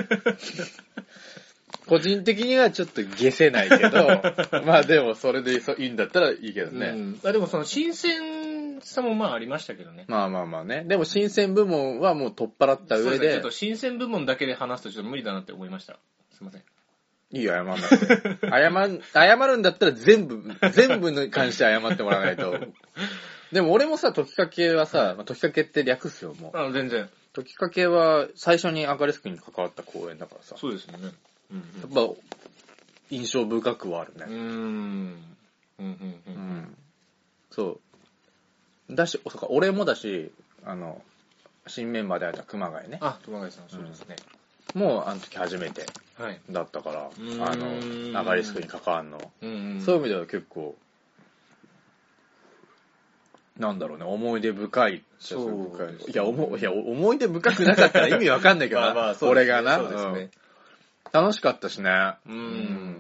個人的にはちょっと消せないけど、まあでもそれでいいんだったらいいけどね。 うん、あでもその新鮮さもまあありましたけどね。 まあまあまあね。でも新鮮部門はもう取っ払った上で。 ちょっと新鮮部門だけで話すとちょっと無理だなって思いました。すいません。 いいよ、謝んなくて。謝ん、謝るんだったら全部、全部に関して謝ってもらわないと。でも俺もさ、時かけはさ、まあ、時かけって略すよ、もう。 あ、全然。 時かけは最初にアカレスクに関わった公演だからさ。 そうですよね。うんうん、 やっぱ、印象深くはあるね。 うーん。うんうんうん。うん。 そう。だし、そうか、俺もだし、あの、新メンバーであった熊谷ね。 あ、熊谷さん、そうですね。 うん、もう、あの時初めてだったから、 はい、 あの、アカレスクに関わるの。 うんうん、 そういう意味では結構、なんだろうね、思い出深い。 そう深い。いや、思いや、思い出深くなかったら意味わかんないけどな。まあまあそうですね、俺がな。そうですね、うん。楽しかったしね。 うん。うん、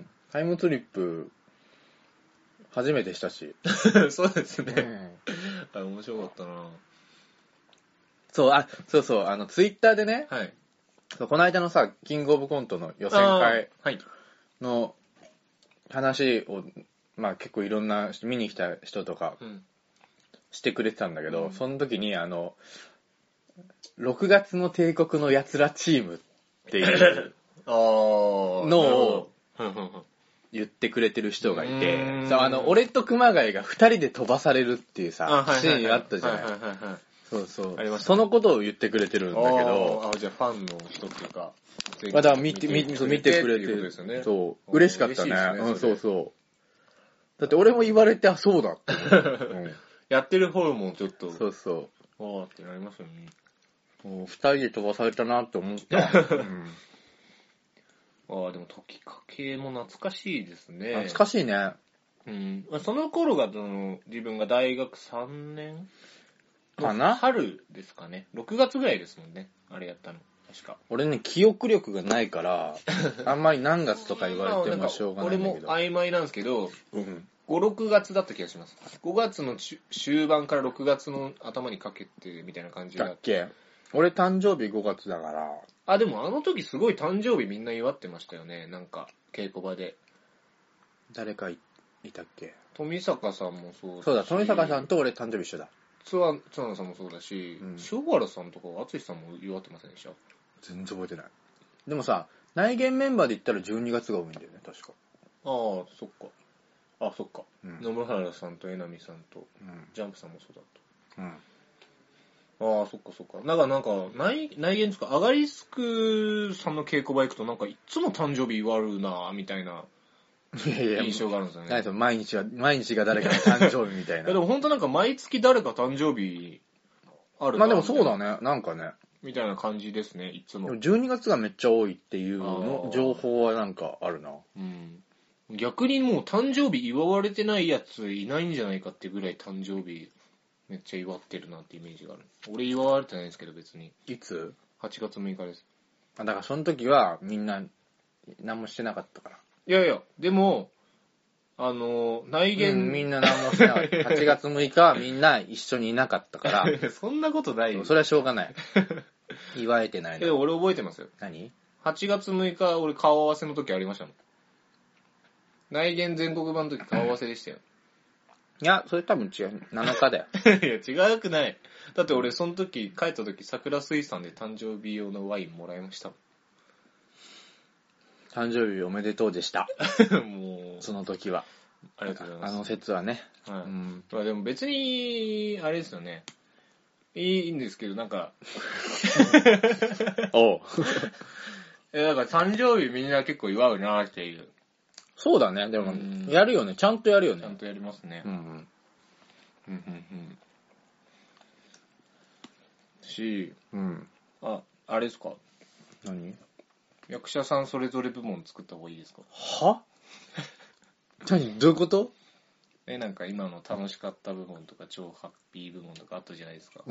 タイムトリップ、初めてしたし。 そうですね。うん、あ、面白かったな。 そう、あ、そうそう、あの、ツイッターでね、 はい。 この間のさ、キングオブコントの予選会の話を、まあ結構いろんな見に来た人とかしてくれてたんだけど、うん、その時にあの、ろくがつの帝国の奴らチームっていうのを言ってくれてる人がいて、そうあの、俺と熊谷が二人で飛ばされるっていうさ、シーンあったじゃない。そうそう。ありましたね、そのことを言ってくれてるんだけど。 ああ、じゃあファンの人っていうか。 まだ見て、見て、見てくれてる。ですよね、そう。嬉しかったね。ね、うん、そうそう。だって俺も言われて、あ、そうだって、うん。 やってる方もちょっと。 そうそう。 ああってなりますよね。 もう二人で飛ばされたなって思った。うん、ああ、でも時かけも懐かしいですね。 懐かしいね。 うん。その頃が、その、自分が大学さんねんかな春ですかね。ろくがつぐらいですもんね。あれやったの。確か。 俺ね、記憶力がないから、あんまり何月とか言われてもしょうがないんだけど。 俺も曖昧なんですけど、うん、ご、ろくがつだった気がします。ごがつの終盤からろくがつの頭にかけてみたいな感じだっけ。俺誕生日ごがつだから。 あ、でもあの時すごい誕生日みんな祝ってましたよね。なんか、稽古場で。 誰か い, いたっけ。 富坂さんもそうだし。 そうだ、富坂さんと俺誕生日一緒だ。 つわ、つわなさんもそうだし、塩、うん、原さんとか淳さんも祝ってませんでした？ 全然覚えてない。でもさ、内言メンバーで言ったらじゅうにがつが多いんだよね、確か。 ああ、そっか。あ、そっか。うん、野村原さんと榎並さんと、うん、ジャンプさんもそうだった。うん。ああ、そっかそっか。なんか、なんか、内、内言ですか、アガリスクさんの稽古場行くと、なんかいつも誕生日祝うなみたいな。いやいや印象があるんですよね。 何その毎日は、毎日が誰かの誕生日みたいな。いやでも本当なんか毎月誰か誕生日あるな。 まあでもそうだね、なんかね。 みたいな感じですね、いつも。 でもじゅうにがつがめっちゃ多いっていうの情報はなんかあるな。 うん。逆にもう誕生日祝われてないやついないんじゃないかってぐらい誕生日めっちゃ祝ってるなってイメージがある。俺祝われてないんですけど別に。 いつ ? はちがつむいかです。 あ、だからその時はみんな何もしてなかったから。 いやいや、でも、あの、内言、 うん、みんな何もしてなかった。はちがつむいかはみんな一緒にいなかったから。 そんなことないよ。 それはしょうがない。祝えてないの。 でも俺覚えてますよ。 何 ? はちがつむいか俺顔合わせの時ありましたもん。内言全国版の時顔合わせでしたよ。 いや、それ多分違う。なのかだよ。 いや、違くない。だって俺その時、帰った時、桜水産で誕生日用のワインもらいましたもん。 誕生日おめでとうでした。 もう。 その時は。 ありがとうございます。 あの説はね。 はい。うん、まあでも別に、あれですよね。いいんですけど、なんか。 おう。 え、だから誕生日みんな結構祝うなっていう。 そうだね。でも、やるよね。ちゃんとやるよね。 ちゃんとやりますね。うんうん。うんうんうん。し、 うん。 あ、あれですか？ 何？ 役者さんそれぞれ部門作った方がいいですか？ は？何？どういうこと？ え、なんか今の楽しかった部門とか超ハッピー部門とかあったじゃないですか。 うん。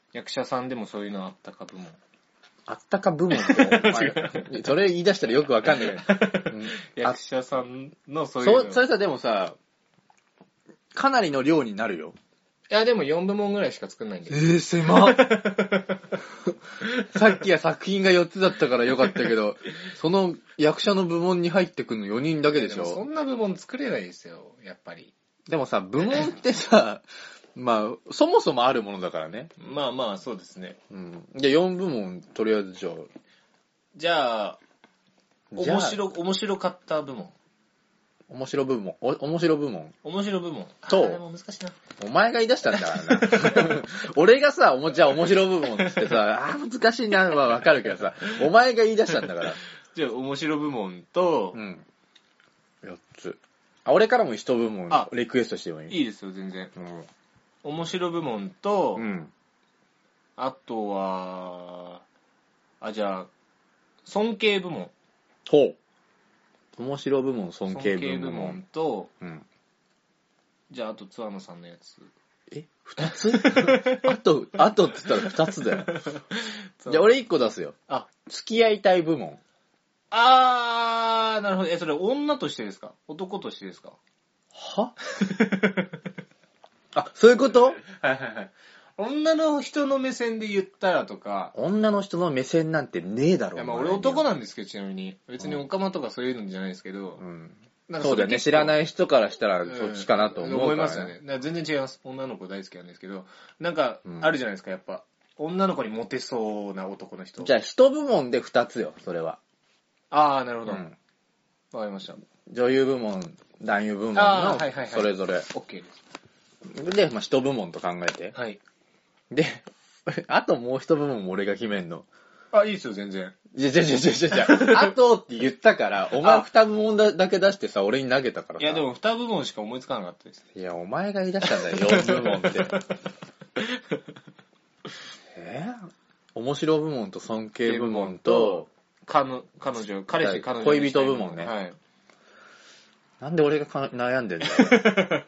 あれみたいな感じで、役者さんでもそういうのあったか部門。 あったか部門と、お前それ言い出したらよくわかんないけど、うん役者さんのそういうの。 そ、それさ、でもさ、かなりの量になるよ。 いや、でもよんぶもんぐらいしか作んないんで。 えー、狭っさっきは作品がよっつだったからよかったけど、その役者の部門に入ってくるのよにんだけでしいやもそょ。 んな部門作れないですよ、やっぱり。 でもさ、部門ってさ、まあ、そもそもあるものだからね。 まあまあ、そうですね。 うん。で、よんぶもん、とりあえずじゃあ。 じゃあ、 じゃあ面白、面白かった部門。 面白部門。お、面白部門。 面白部門。 そうあーでも難しいな。 お前が言い出したんだからな。俺がさ、おもじゃあ面白部門ってさ、あー難しいなはわかるけどさ、お前が言い出したんだから。 じゃあ、面白部門と、 うん。よっつ。あ、俺からも一部門あリクエストしてもいい？ いいですよ、全然。 うん。 面白部門と、 うん。 あとは、あ、じゃあ、尊敬部門。 ほう。面白部門、尊敬部門。 尊敬部門と、 うん。 じゃあ、あと、ツアノさんのやつ。 え二つあと、あとって言ったら二つだよ。じゃあ俺一個出すよ。 あ、 付き合いたい部門。 あー、なるほど。え、それ女としてですか？男としてですか？ はあ、そういうことはいはいはい。女の人の目線で言ったらとか、 女の人の目線なんてねえだろ。 いやまあ俺お前には男なんですけど、ちなみに。別にオカマとかそういうのじゃないですけど、 うん。 なんかそうだよね。知らないい人からしたらそっちかなと思うから、 思いますよね。だから全然違います。女の子大好きなんですけど、なんかうんあるじゃないですか、やっぱ。女の子にモテそうな男の人。 じゃあ一部門で二つよ、それは。 あー、なるほど。わ、 うん。 かりました。 女優部門、男優部門のあーはいはいはいそれぞれ。 OK です。 で、まあ、一部門と考えて。 はい。 で、あともう一部門も俺が決めんの。 あ、いいですよ、全然。 じゃじゃじゃじゃじゃじゃあとって言ったから、お前二部門だだけ出してさ、俺に投げたからさ。 いや、でも二部門しか思いつかなかったです。 いや、お前が言い出したんだよ、四部門って。え面白部門と尊敬部門と、 彼女、彼女、彼氏、彼女。 恋人部門ねはい。 なんで俺がか悩んでんだよ。 確かに。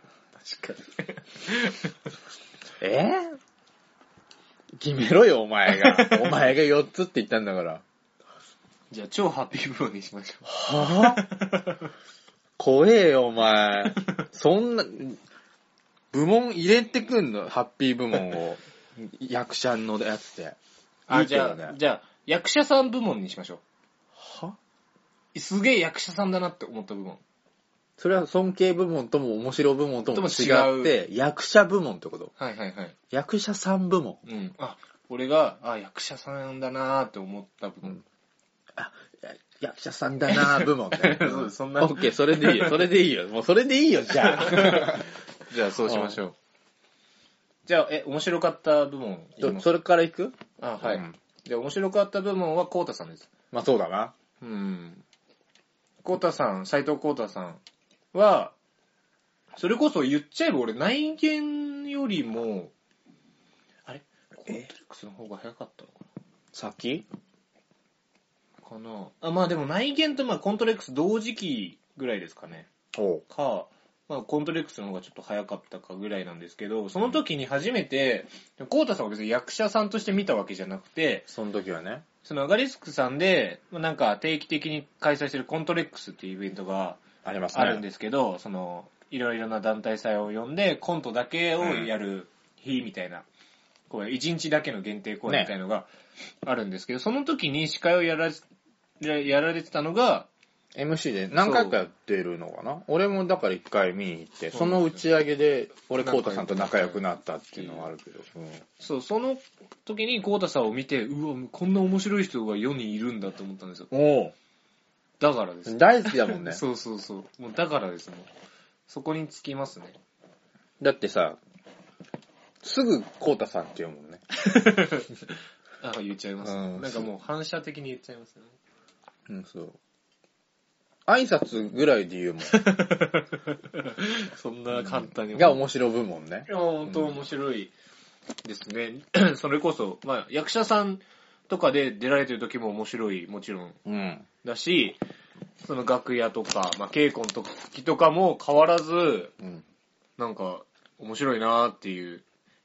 え決めろよ、お前が。お前がよっつって言ったんだから。 じゃあ、超ハッピー部門にしましょう。 はぁ怖えよ、お前。そんな、部門入れてくんのハッピー部門を。役者のやつで。 あ、 いいけどねじゃあ、じゃあ、役者さん部門にしましょはう。すげえ役者さんだなって思った部門。 それは尊敬部門とも面白部門とも違ともって、役者部門ってことはいはいはい。 役者さん部門。 うん。あ、俺が、あ、役者さんだなーって思った部門。 うんあ、や役者さんだな部門ね。 そうですそんなオッケー、それでいいよ、それでいいよ。もうそれでいいよ、じゃあ。 じゃあ、そうしましょう。じゃあ、え、面白かった部門いきますどそれからいくあ、はい。 うんで、面白かった部門は、コウタさんです。 まあそうだな。 うん。コウタさん、斎藤コウタさんは、それこそ言っちゃえば俺、内見よりも、あれコントレックスの方が早かったのか先なかなあ、まあでも内見とまあコントレックス同時期ぐらいですかね。 おう。 か、まあコントレックスの方がちょっと早かったかぐらいなんですけど、その時に初めて、コウタさんは別に役者さんとして見たわけじゃなくて、 その時はね。 そのアガリスクさんで、まあなんか定期的に開催してるコントレックスっていうイベントがありますね。 あるんですけど、その、いろいろな団体祭を呼んで、コントだけをやる日みたいな、こう、一日だけの限定公演みたいなのがあるんですけど、その時に司会をやられ、やられてたのが、 エムシー で何回かやってるのかな俺もだから一回見に行って、その打ち上げで俺コウタさんと仲良くなったっていうのはあるけど。うんそう、その時にコウタさんを見て、うわ、こんな面白い人が世にいるんだと思ったんですよ。 おだからです。 う大好きだもんね。 そうそうそう。もうだからですもん。そこにつきますね。 だってさ、すぐコウタさんって言うもんね。 なんか言っちゃいます、ねうんなんかもう反射的に言っちゃいますね。 うん、そう。挨拶ぐらいで言うもん。 そんな簡単に。 が面白部門ねい。や、本当面白いですね。それこそ、まあ、役者さんとかで出られてる時も面白い、もちろんうん。 だし、その楽屋とか、まあ、稽古の時とかも変わらず、 うん。 なんか、面白いなーっていう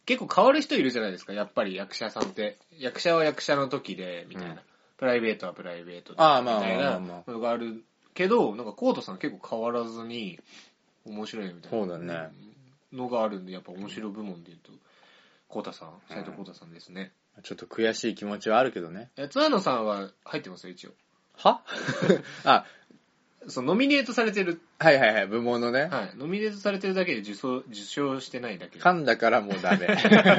結構変わる人いるじゃないですか、やっぱり役者さんって。役者は役者の時で、みたいな。うん、プライベートはプライベートで、みたいなのがあるけど、なんかコウタさん結構変わらずに面白いみたいな。 そうだね。 のがあるんで、やっぱ面白部門で言うと、コウタさん、斉藤コウタさんですね。 ちょっと悔しい気持ちはあるけどね。 え、津野さんは入ってますよ、一応。 はあ、 そう、ノミネートされてる。 はいはいはい、部門のね。 はい。ノミネートされてるだけで受賞、受賞してないだけ。 噛んだからもうダメ。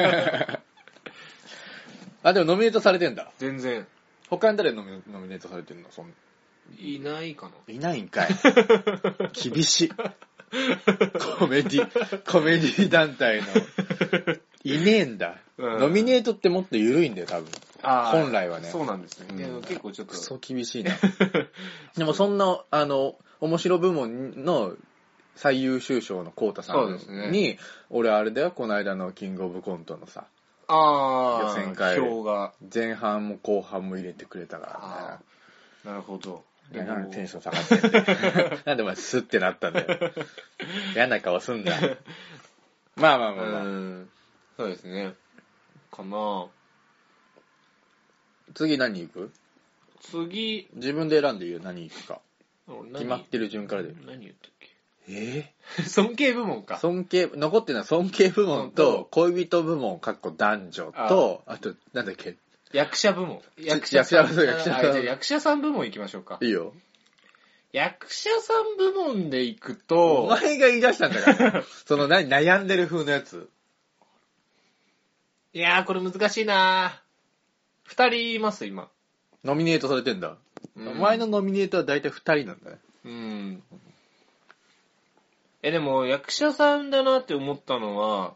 あ、でもノミネートされてんだ。 全然。 他に誰ノミノミネートされてんの？そんいないかな。 いないんかい。厳しい。コメディ、コメディ団体の。いねえんだ、うん。ノミネートってもっと緩いんだよ、多分。本来はね。 そうなんですね。うん、結構ちょっと。 クソ厳しいな。でもそんな、あの、面白部門の最優秀賞のコウタさんに、そうですね、俺あれだよ、この間のキングオブコントのさ、 あ予選会、 票が前半も後半も入れてくれたからね。 なるほど。 でなんでテンション下がってんだよ。なんでお前スッてなったんだよ。嫌な顔すんだ。まあまあまあまあ。 うんそうですね。かな次何行く？ 次。 自分で選んでいいよ、何行くか。決まってる順からで。 何言ったっけ？ えー、尊敬部門か。 尊敬、残ってるのは尊敬部門と、恋人部門、かっこ男女と、あ, あと、なんだっけ？ 役者部門。 役者さん。役者さん。役者さん。 じゃあ役者さん部門行きましょうか。 いいよ。 役者さん部門で行くと、 お前が言い出したんだから。その何、悩んでる風のやつ。 いやー、これ難しいなー。二人います、今。 ノミネートされてんだ。うん、お前のノミネートは大体二人なんだね。 うん。え、でも、役者さんだなって思ったのは、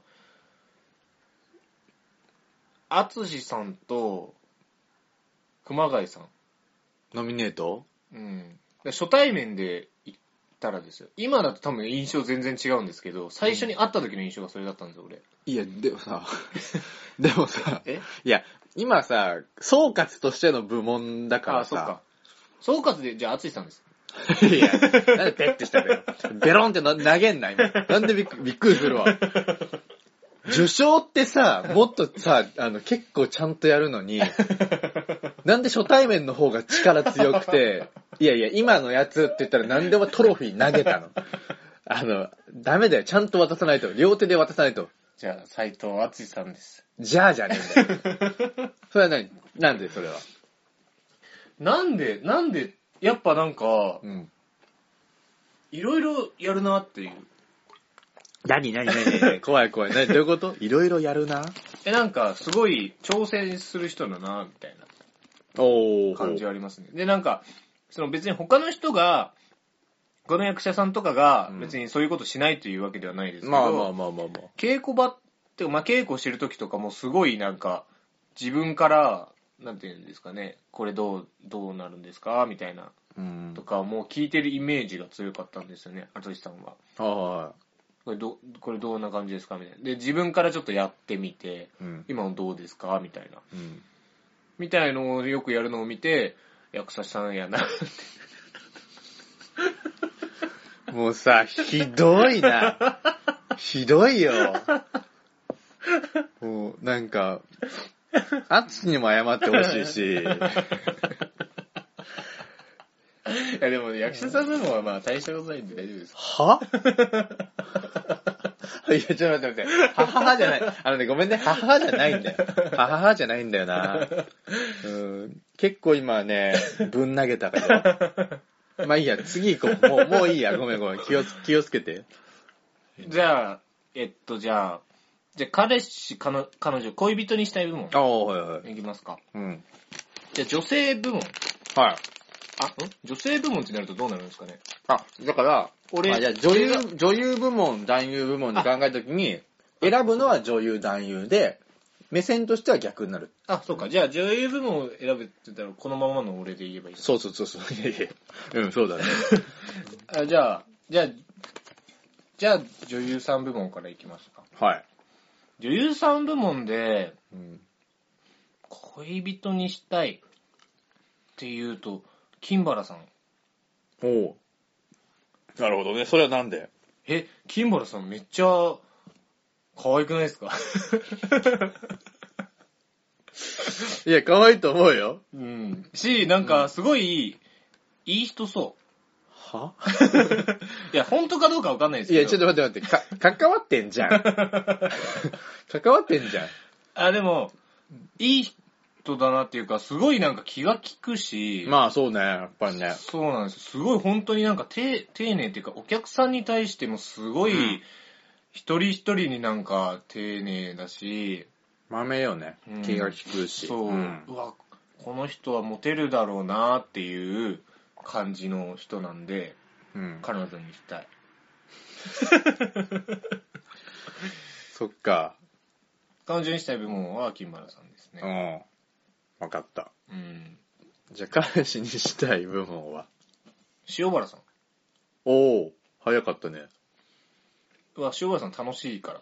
あつしさんと、熊谷さん。 ノミネート？ うん。初対面で行ったらですよ。今だと多分印象全然違うんですけど、最初に会った時の印象がそれだったんですよ、俺。 いや、でもさ、でもさ、えいや、今さ、総括としての部門だからさ。あ、そっか。 総括で、じゃあ、あつしさんです。 いや、なんでペッてしたんだよ。ベロンって投げんな、今。なんでびっくびっくりするわ。受賞ってさ、もっとさ、あの、結構ちゃんとやるのに、なんで初対面の方が力強くて、いやいや、今のやつって言ったら何でもトロフィー投げたの。あの、ダメだよ。ちゃんと渡さないと。両手で渡さないと。 じゃあ、斉藤あつしさんです。 じゃあじゃねえんだよ。それは何？なんでそれは。 なんで、なんで、やっぱなんか、うん。いろいろやるなっていう。 何何何何怖い怖い。何どういうこと？いろいろやるな？ え、なんか、すごい挑戦する人だな、みたいな。 おー。 感じはありますね。で、なんか、その別に他の人が、他の役者さんとかが別にそういうことしないというわけではないですけど、 まあまあまあまあまあ。 稽古場って、まあ稽古してる時とかもすごいなんか、自分から、なんていうんですかね、これどう、どうなるんですかみたいな、うん、とかもう聞いてるイメージが強かったんですよね、あつしさんは。 はい。 これど、これどんな感じですかみたいな。で、自分からちょっとやってみて、うん、今のどうですかみたいな、うん。みたいのをよくやるのを見て、役者さんやなって。 もうさ、ひどいな。ひどいよ。もう、なんか、あつしにも謝ってほしいし。いやでも役者さんの方はまあ大したことないんで大丈夫です。 はいや、ちょっと待って待って。はははじゃない。あのね、ごめんね。はははじゃないんだよ。はははじゃないんだよな。うん、結構今ね、ぶん投げたから。まあいいや、次行こう。もう、もういいや。ごめんごめん。気をつ、気をつけて。 じゃあ、えっと、じゃあ、じゃあ彼氏、彼女、恋人にしたい部門。 ああ、はいはい。 いきますか。 うん。 じゃあ女性部門。 はい。 あ、ん女性部門ってなるとどうなるんですかね。 あ、だから、俺、あ、じゃあ女優、女優部門、男優部門で考えたときに、選ぶのは女優、男優で、目線としては逆になる。 あ、そうか。じゃあ女優部門を選ぶって言ったら、このままの俺で言えばいい。 そうそうそうそう。いやいや。うん、そうだね。 あ、じゃあ、じゃあ、じゃあ女優さん部門からいきますか。 はい。 女優さん部門で、うん、恋人にしたいっていうと、金原さん。 おう。なるほどね。それはなんで？ え、金原さんめっちゃ可愛くないですか？ いや、可愛いと思うよ。 うん。し、なんか、すごい、いい人そう。 は？ いや、本当かどうかわかんないですいけど。 や、ちょっと待って待って、か、関わってんじゃん。関わってんじゃん。 あ、でも、いい人だなっていうか、すごいなんか気が利くし、 まあそうね、やっぱりね。 そうなんですよ。すごい本当になんか丁丁寧っていうか、お客さんに対してもすごい、 うん一人一人になんか丁寧だし、 豆よね。 うん気が利くし。 そう、 んうわ、この人はモテるだろうなっていう感じの人なんで、 うん。 彼女にしたい。 そっか。 彼女にしたい部門は金原さんですうね。 ん。わかった。 うん。 じゃあ彼氏にしたい部門は？ 塩原さん。 おー、早かったね。 うわ、塩原さん楽しいから。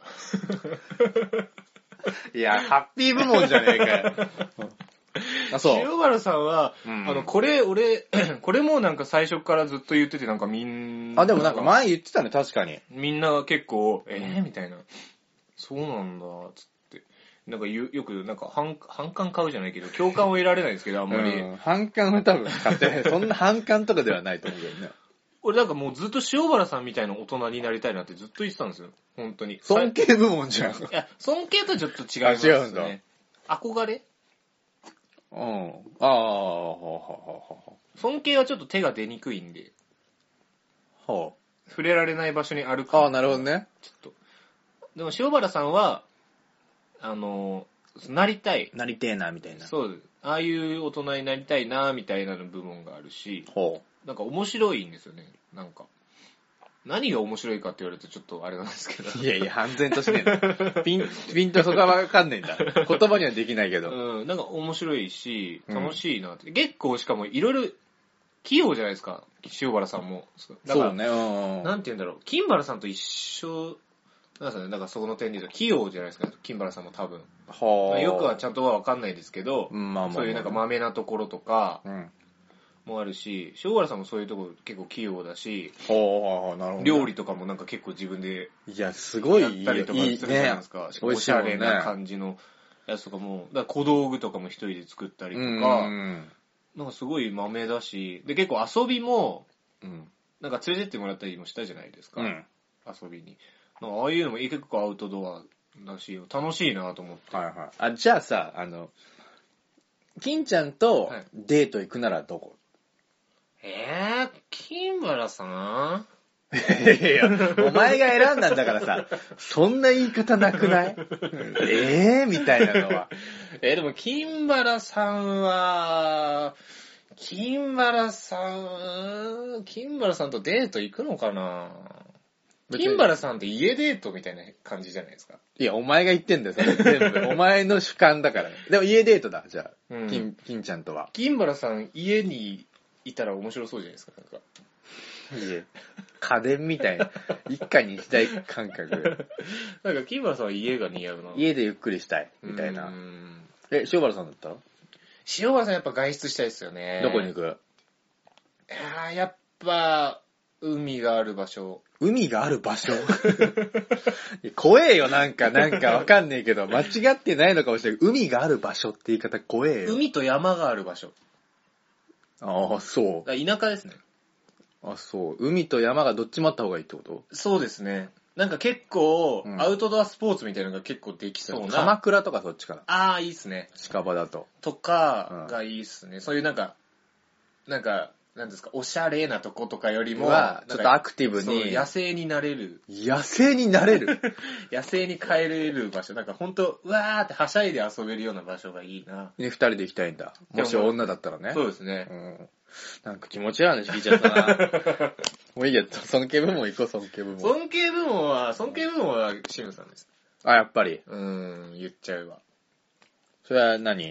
いや、ハッピー部門じゃねえかよ。あ、そう。 塩原さんは、 うんあの、これ、俺、これもなんか最初からずっと言ってて、なんかみんな、 あ、でもなんか前言ってたね、確かに。 みんなが結構、えー、みたいな。そうなんだ、つって。なんかよよく、なんか反、反感買うじゃないけど、共感を得られないんですけど、あんまり。 うん。反感は多分買ってない。そんな反感とかではないと思うけどね。 俺なんかもうずっと塩原さんみたいな大人になりたいなってずっと言ってたんですよ。本当に。 尊敬部門じゃん。 いや、尊敬とはちょっと違いますあね。 違うんだ。 憧れうん。ああ、ほうほうほうほ尊敬はちょっと手が出にくいんで、 う。ほ触れられない場所に歩う。 く。 ああ、なるほどね。 ちょっと。でも塩原さんは、あの、なりたい。 なりてえな、みたいな。 そうです。ああいう大人になりたいな、みたいな部分があるし、 ほなんか面白いんですよね。なんか。何が面白いかって言われるとちょっとあれなんですけど。 う。いやいや、半然としねえ。ピン、ピンとそこはわかんないんだ。言葉にはできないけど。 うん、なんか面白いし、 うん楽しいなって。結構しかもいろいろ器用じゃないですか。塩原さんも。だからそうね。うん。 なんて言うんだろう。金原さんと一緒、なんですかね。なんかそこの点で言うと器用じゃないですか。金原さんも多分。 はあ。 よくはちゃんとはわかんないですけど、 うん、まあまあまあ。 そういうなんかマメなところとかうん。 もあるし、塩原さんもそういうところ結構器用だし、 ほう、なるほどね。 料理とかもなんか結構自分でいや、すごいやったりとかするじゃないですか。しかもおしゃれな感じのやつとかも、だから小道具とかも一人で作ったりとか、 うん。 なんかすごい豆だし、で結構遊びも、 うん。 なんか連れてってもらったりもしたじゃないですか。 うん。 遊びに。なんかああいうのも結構アウトドアだし、楽しいなと思って。 はいはい。あ、じゃあさ、あの、金ちゃんとはいデート行くならどこ？ えー、金原さんいやいや、お前が選んだんだからさ、そんな言い方なくない？ええー、みたいなのは。 えー、でも金原さんは、金原さん、金原さんとデート行くのかな？金原さんって家デートみたいな感じじゃないですか。 いや、お前が言ってんだよ、それ全部。お前の主観だから。でも家デートだ、じゃあ。 うん金、金ちゃんとは。 金原さん家にいたら面白そうじゃないですか、なんか。 いえ。家電みたいな。一家に一台感覚。 なんか金原さんは家が似合うな。 家でゆっくりしたい、みたいな。え、塩原さんだったら塩原さんやっぱ外出したいですよね。 どこに行く？ いやーやっぱ、海がある場所。 海がある場所いや怖えよ、なんか、なんかわかんねえけど、間違ってないのかもしれない。海がある場所って言い方怖えよ。 海と山がある場所。 ああ、そだから田舎ですね。 う。あ、そう。海と山がどっちもあった方がいいってこと？ そうですね。なんか結構、 うんアウトドアスポーツみたいなのが結構できそうな。 鎌倉とかそっちかな。 ああ、いいっすね。 近場だと。 とかがいいっすね。そういうなんか、なんか、なんですか、おしゃれなとことかよりも、 は、ちょっとアククティブそうに。 野生になれる。 野生になれる野生に帰れる場所。なんかほんと、うわーってはしゃいで遊べるような場所がいいな。 ね、二人で行きたいんだ。もし女だったらね。 そうですねう。ん。なんか気持ち悪い話聞いちゃったな。もういいや、尊敬部門行こう、尊敬部門。 尊敬部門は、尊敬部門はシムさんです。 あ、やっぱり。 うーん、言っちゃうわ。 それは何？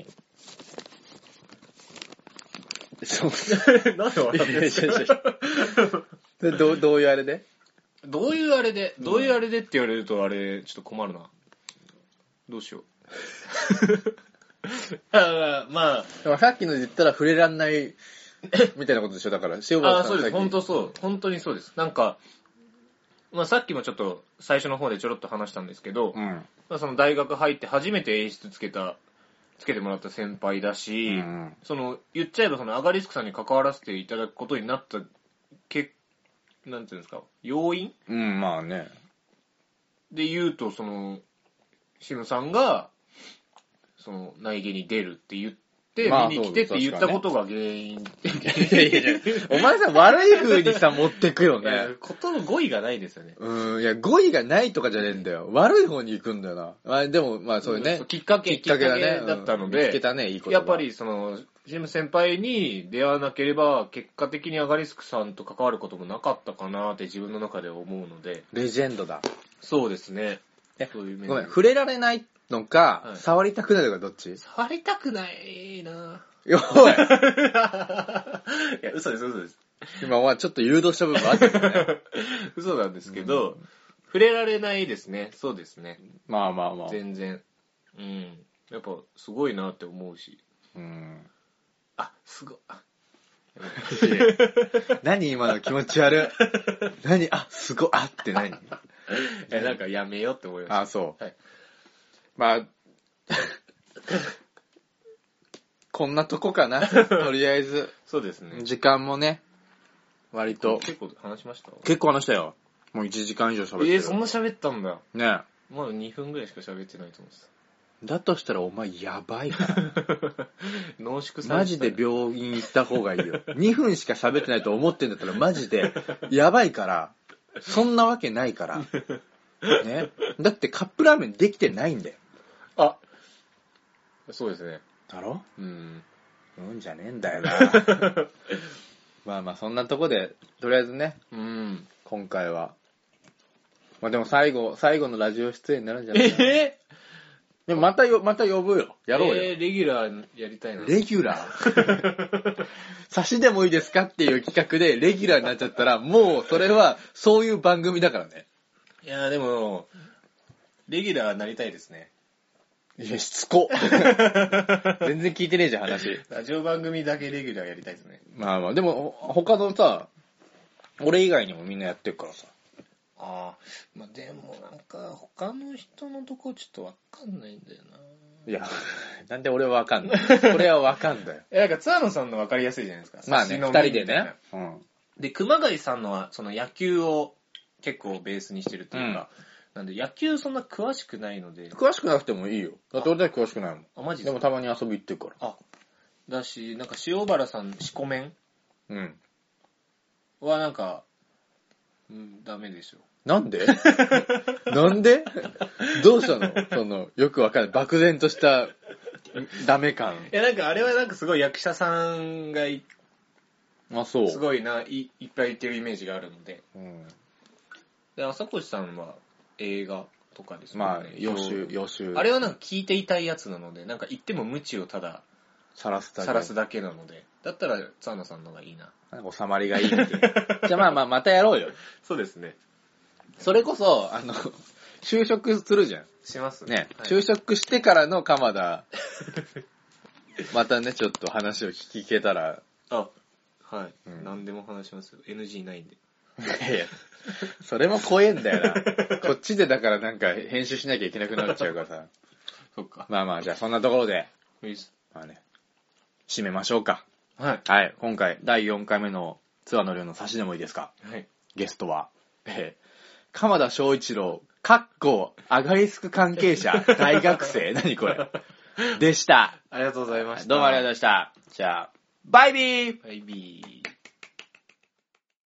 そう。 なんで笑ってんですいやいやいかそれどう、どういうあれで？ どういうあれで、どういうあれでって言われるとあれ、ちょっと困るな。どうしよう。あまあ、 でもさっきので言ったら触れらんないみたいなことでしょ。だから塩ああ、そうです。 原さんさっき本当そう。本当にそうです。なんか、 まあさっきもちょっと最初の方でちょろっと話したんですけど、 うん。 まあ、その大学入って初めて演出つけた、つけてもらった先輩だし、 うんうんその、言っちゃえばそのアガリスクさんに関わらせていただくことになった、け、なんていうんですか、要因うん、まあね。 で言うと、その、シムさんが、その、内芸に出るって言って、 まあ見に来てって言ったことが原因。 いやいやいやお前さ、悪い風にさ、持ってくよいやね。 ことの語彙がないですよね。 うん、いや、語彙がないとかじゃねえんだよ。悪い方に行くんだよな。まあ、でも、まあ、そういうね。 きっかけ、 きっかけだね。 きっかけだったので、 うん見つけたね、いいこと。 やっぱり、その、シム先輩に出会わなければ、結果的にアガリスクさんと関わることもなかったかなって自分の中では思うので。 レジェンドだ。 そうですね。 えそういう面でごめん、触れられないのか、 はい触りたくないのかどっち触りたくないなおいいや、嘘です、嘘です。 今はちょっと誘導した部分あったけどね。 嘘なんですけど、触れられないですね。そうですね。 まあまあまあ。 全然。うん。やっぱ、すごいなって思うし。 うん。 あ、すごい。あ何今の気持ち悪い。何あ、すごい。あって何え、なんかやめようって思いました。 あ、そう。 はい。 まあ、こんなとこかな。とりあえず。 そうですね。 時間もね、割と。 結構話しました結構話したよ。もういちじかん以上喋ってる。 えー、そんな喋ったんだ。 ねまだにふんぐらいしか喋ってないと思ってた。 だとしたらお前やばいから。 濃縮されてたマジで病院行った方がいいよ。にふんしか喋ってないと思ってんだったらマジでやばいから。そんなわけないから。ね。だってカップラーメンできてないんだよ。 あ、そうですね。 だろうん。 うんじゃねえんだよな。まあまあそんなとこで、とりあえずね、 うん。 今回は。まあでも最後、最後のラジオ出演になるんじゃないかな。 えでもまたよ、また呼ぶよ。やろうよ。 えー、レギュラーやりたいな。 レギュラー差しでもいいですかっていう企画でレギュラーになっちゃったら、もうそれはそういう番組だからね。 いやーでも、レギュラーなりたいですね。 いや、しつこ。全然聞いてねえじゃん、話。 ラジオ番組だけレギュラーやりたいですね。 まあまあ、でも、他のさ、俺以外にもみんなやってるからさ。 ああ、まあでもなんか他の人のとこちょっとわかんないんだよな。 いや、なんで俺はわかんない。これはわかんだよ。 え、なんかツアノさんのわかりやすいじゃないですか。 まあね、二人でね。うん。 で、熊谷さんのはその野球を結構ベースにしてるっていうか、うん、なんで野球そんな詳しくないので。 詳しくなくてもいいよ。だって俺だけ詳しくないもん。 あ、マジでもたまに遊び行ってるから。 あ、だし、なんか塩原さん、四股麺うん。 はなんか、うん、ダメでしょ。 なんでなんでどうしたのその、よくわかんない。漠然としたダメ感。 いや、なんかあれはなんかすごい役者さんがい、 あ、そう。 すごいな、い、いっぱい言ってるイメージがあるので。 うん。 で、朝越さんは映画とかですね。 まあ、予習、予習。 あれはなんか聞いていたいやつなので、なんか言っても無知をただ、 さらすだけ。 さらすだけなので。だったら、ツアナさんの方がいいな。 なんか収まりがいいっていう。じゃあまあまあ、またやろうよ。 そうですね。 それこそ、あの、就職するじゃん。 しますね。 はい、 就職してからの鎌田、またね、ちょっと話を聞けたら。 あ、はい、 うん。 何でも話しますよ。エヌジー ないんで。 いやいや、それも怖えんだよな。こっちでだからなんか編集しなきゃいけなくなっちゃうからさ。 そっか。 まあまあ、じゃあそんなところで、 いいっす。 まあね、締めましょうか。 はい。 はい。今回、だいよんかいめのツアーの量の差しでもいいですか。 はい。 ゲストは、えー、鎌田翔一郎、かっこ、アガリスク関係者、大学生、何これ。でした。 ありがとうございました。 どうもありがとうございました。じゃあ、バイビーバイビー。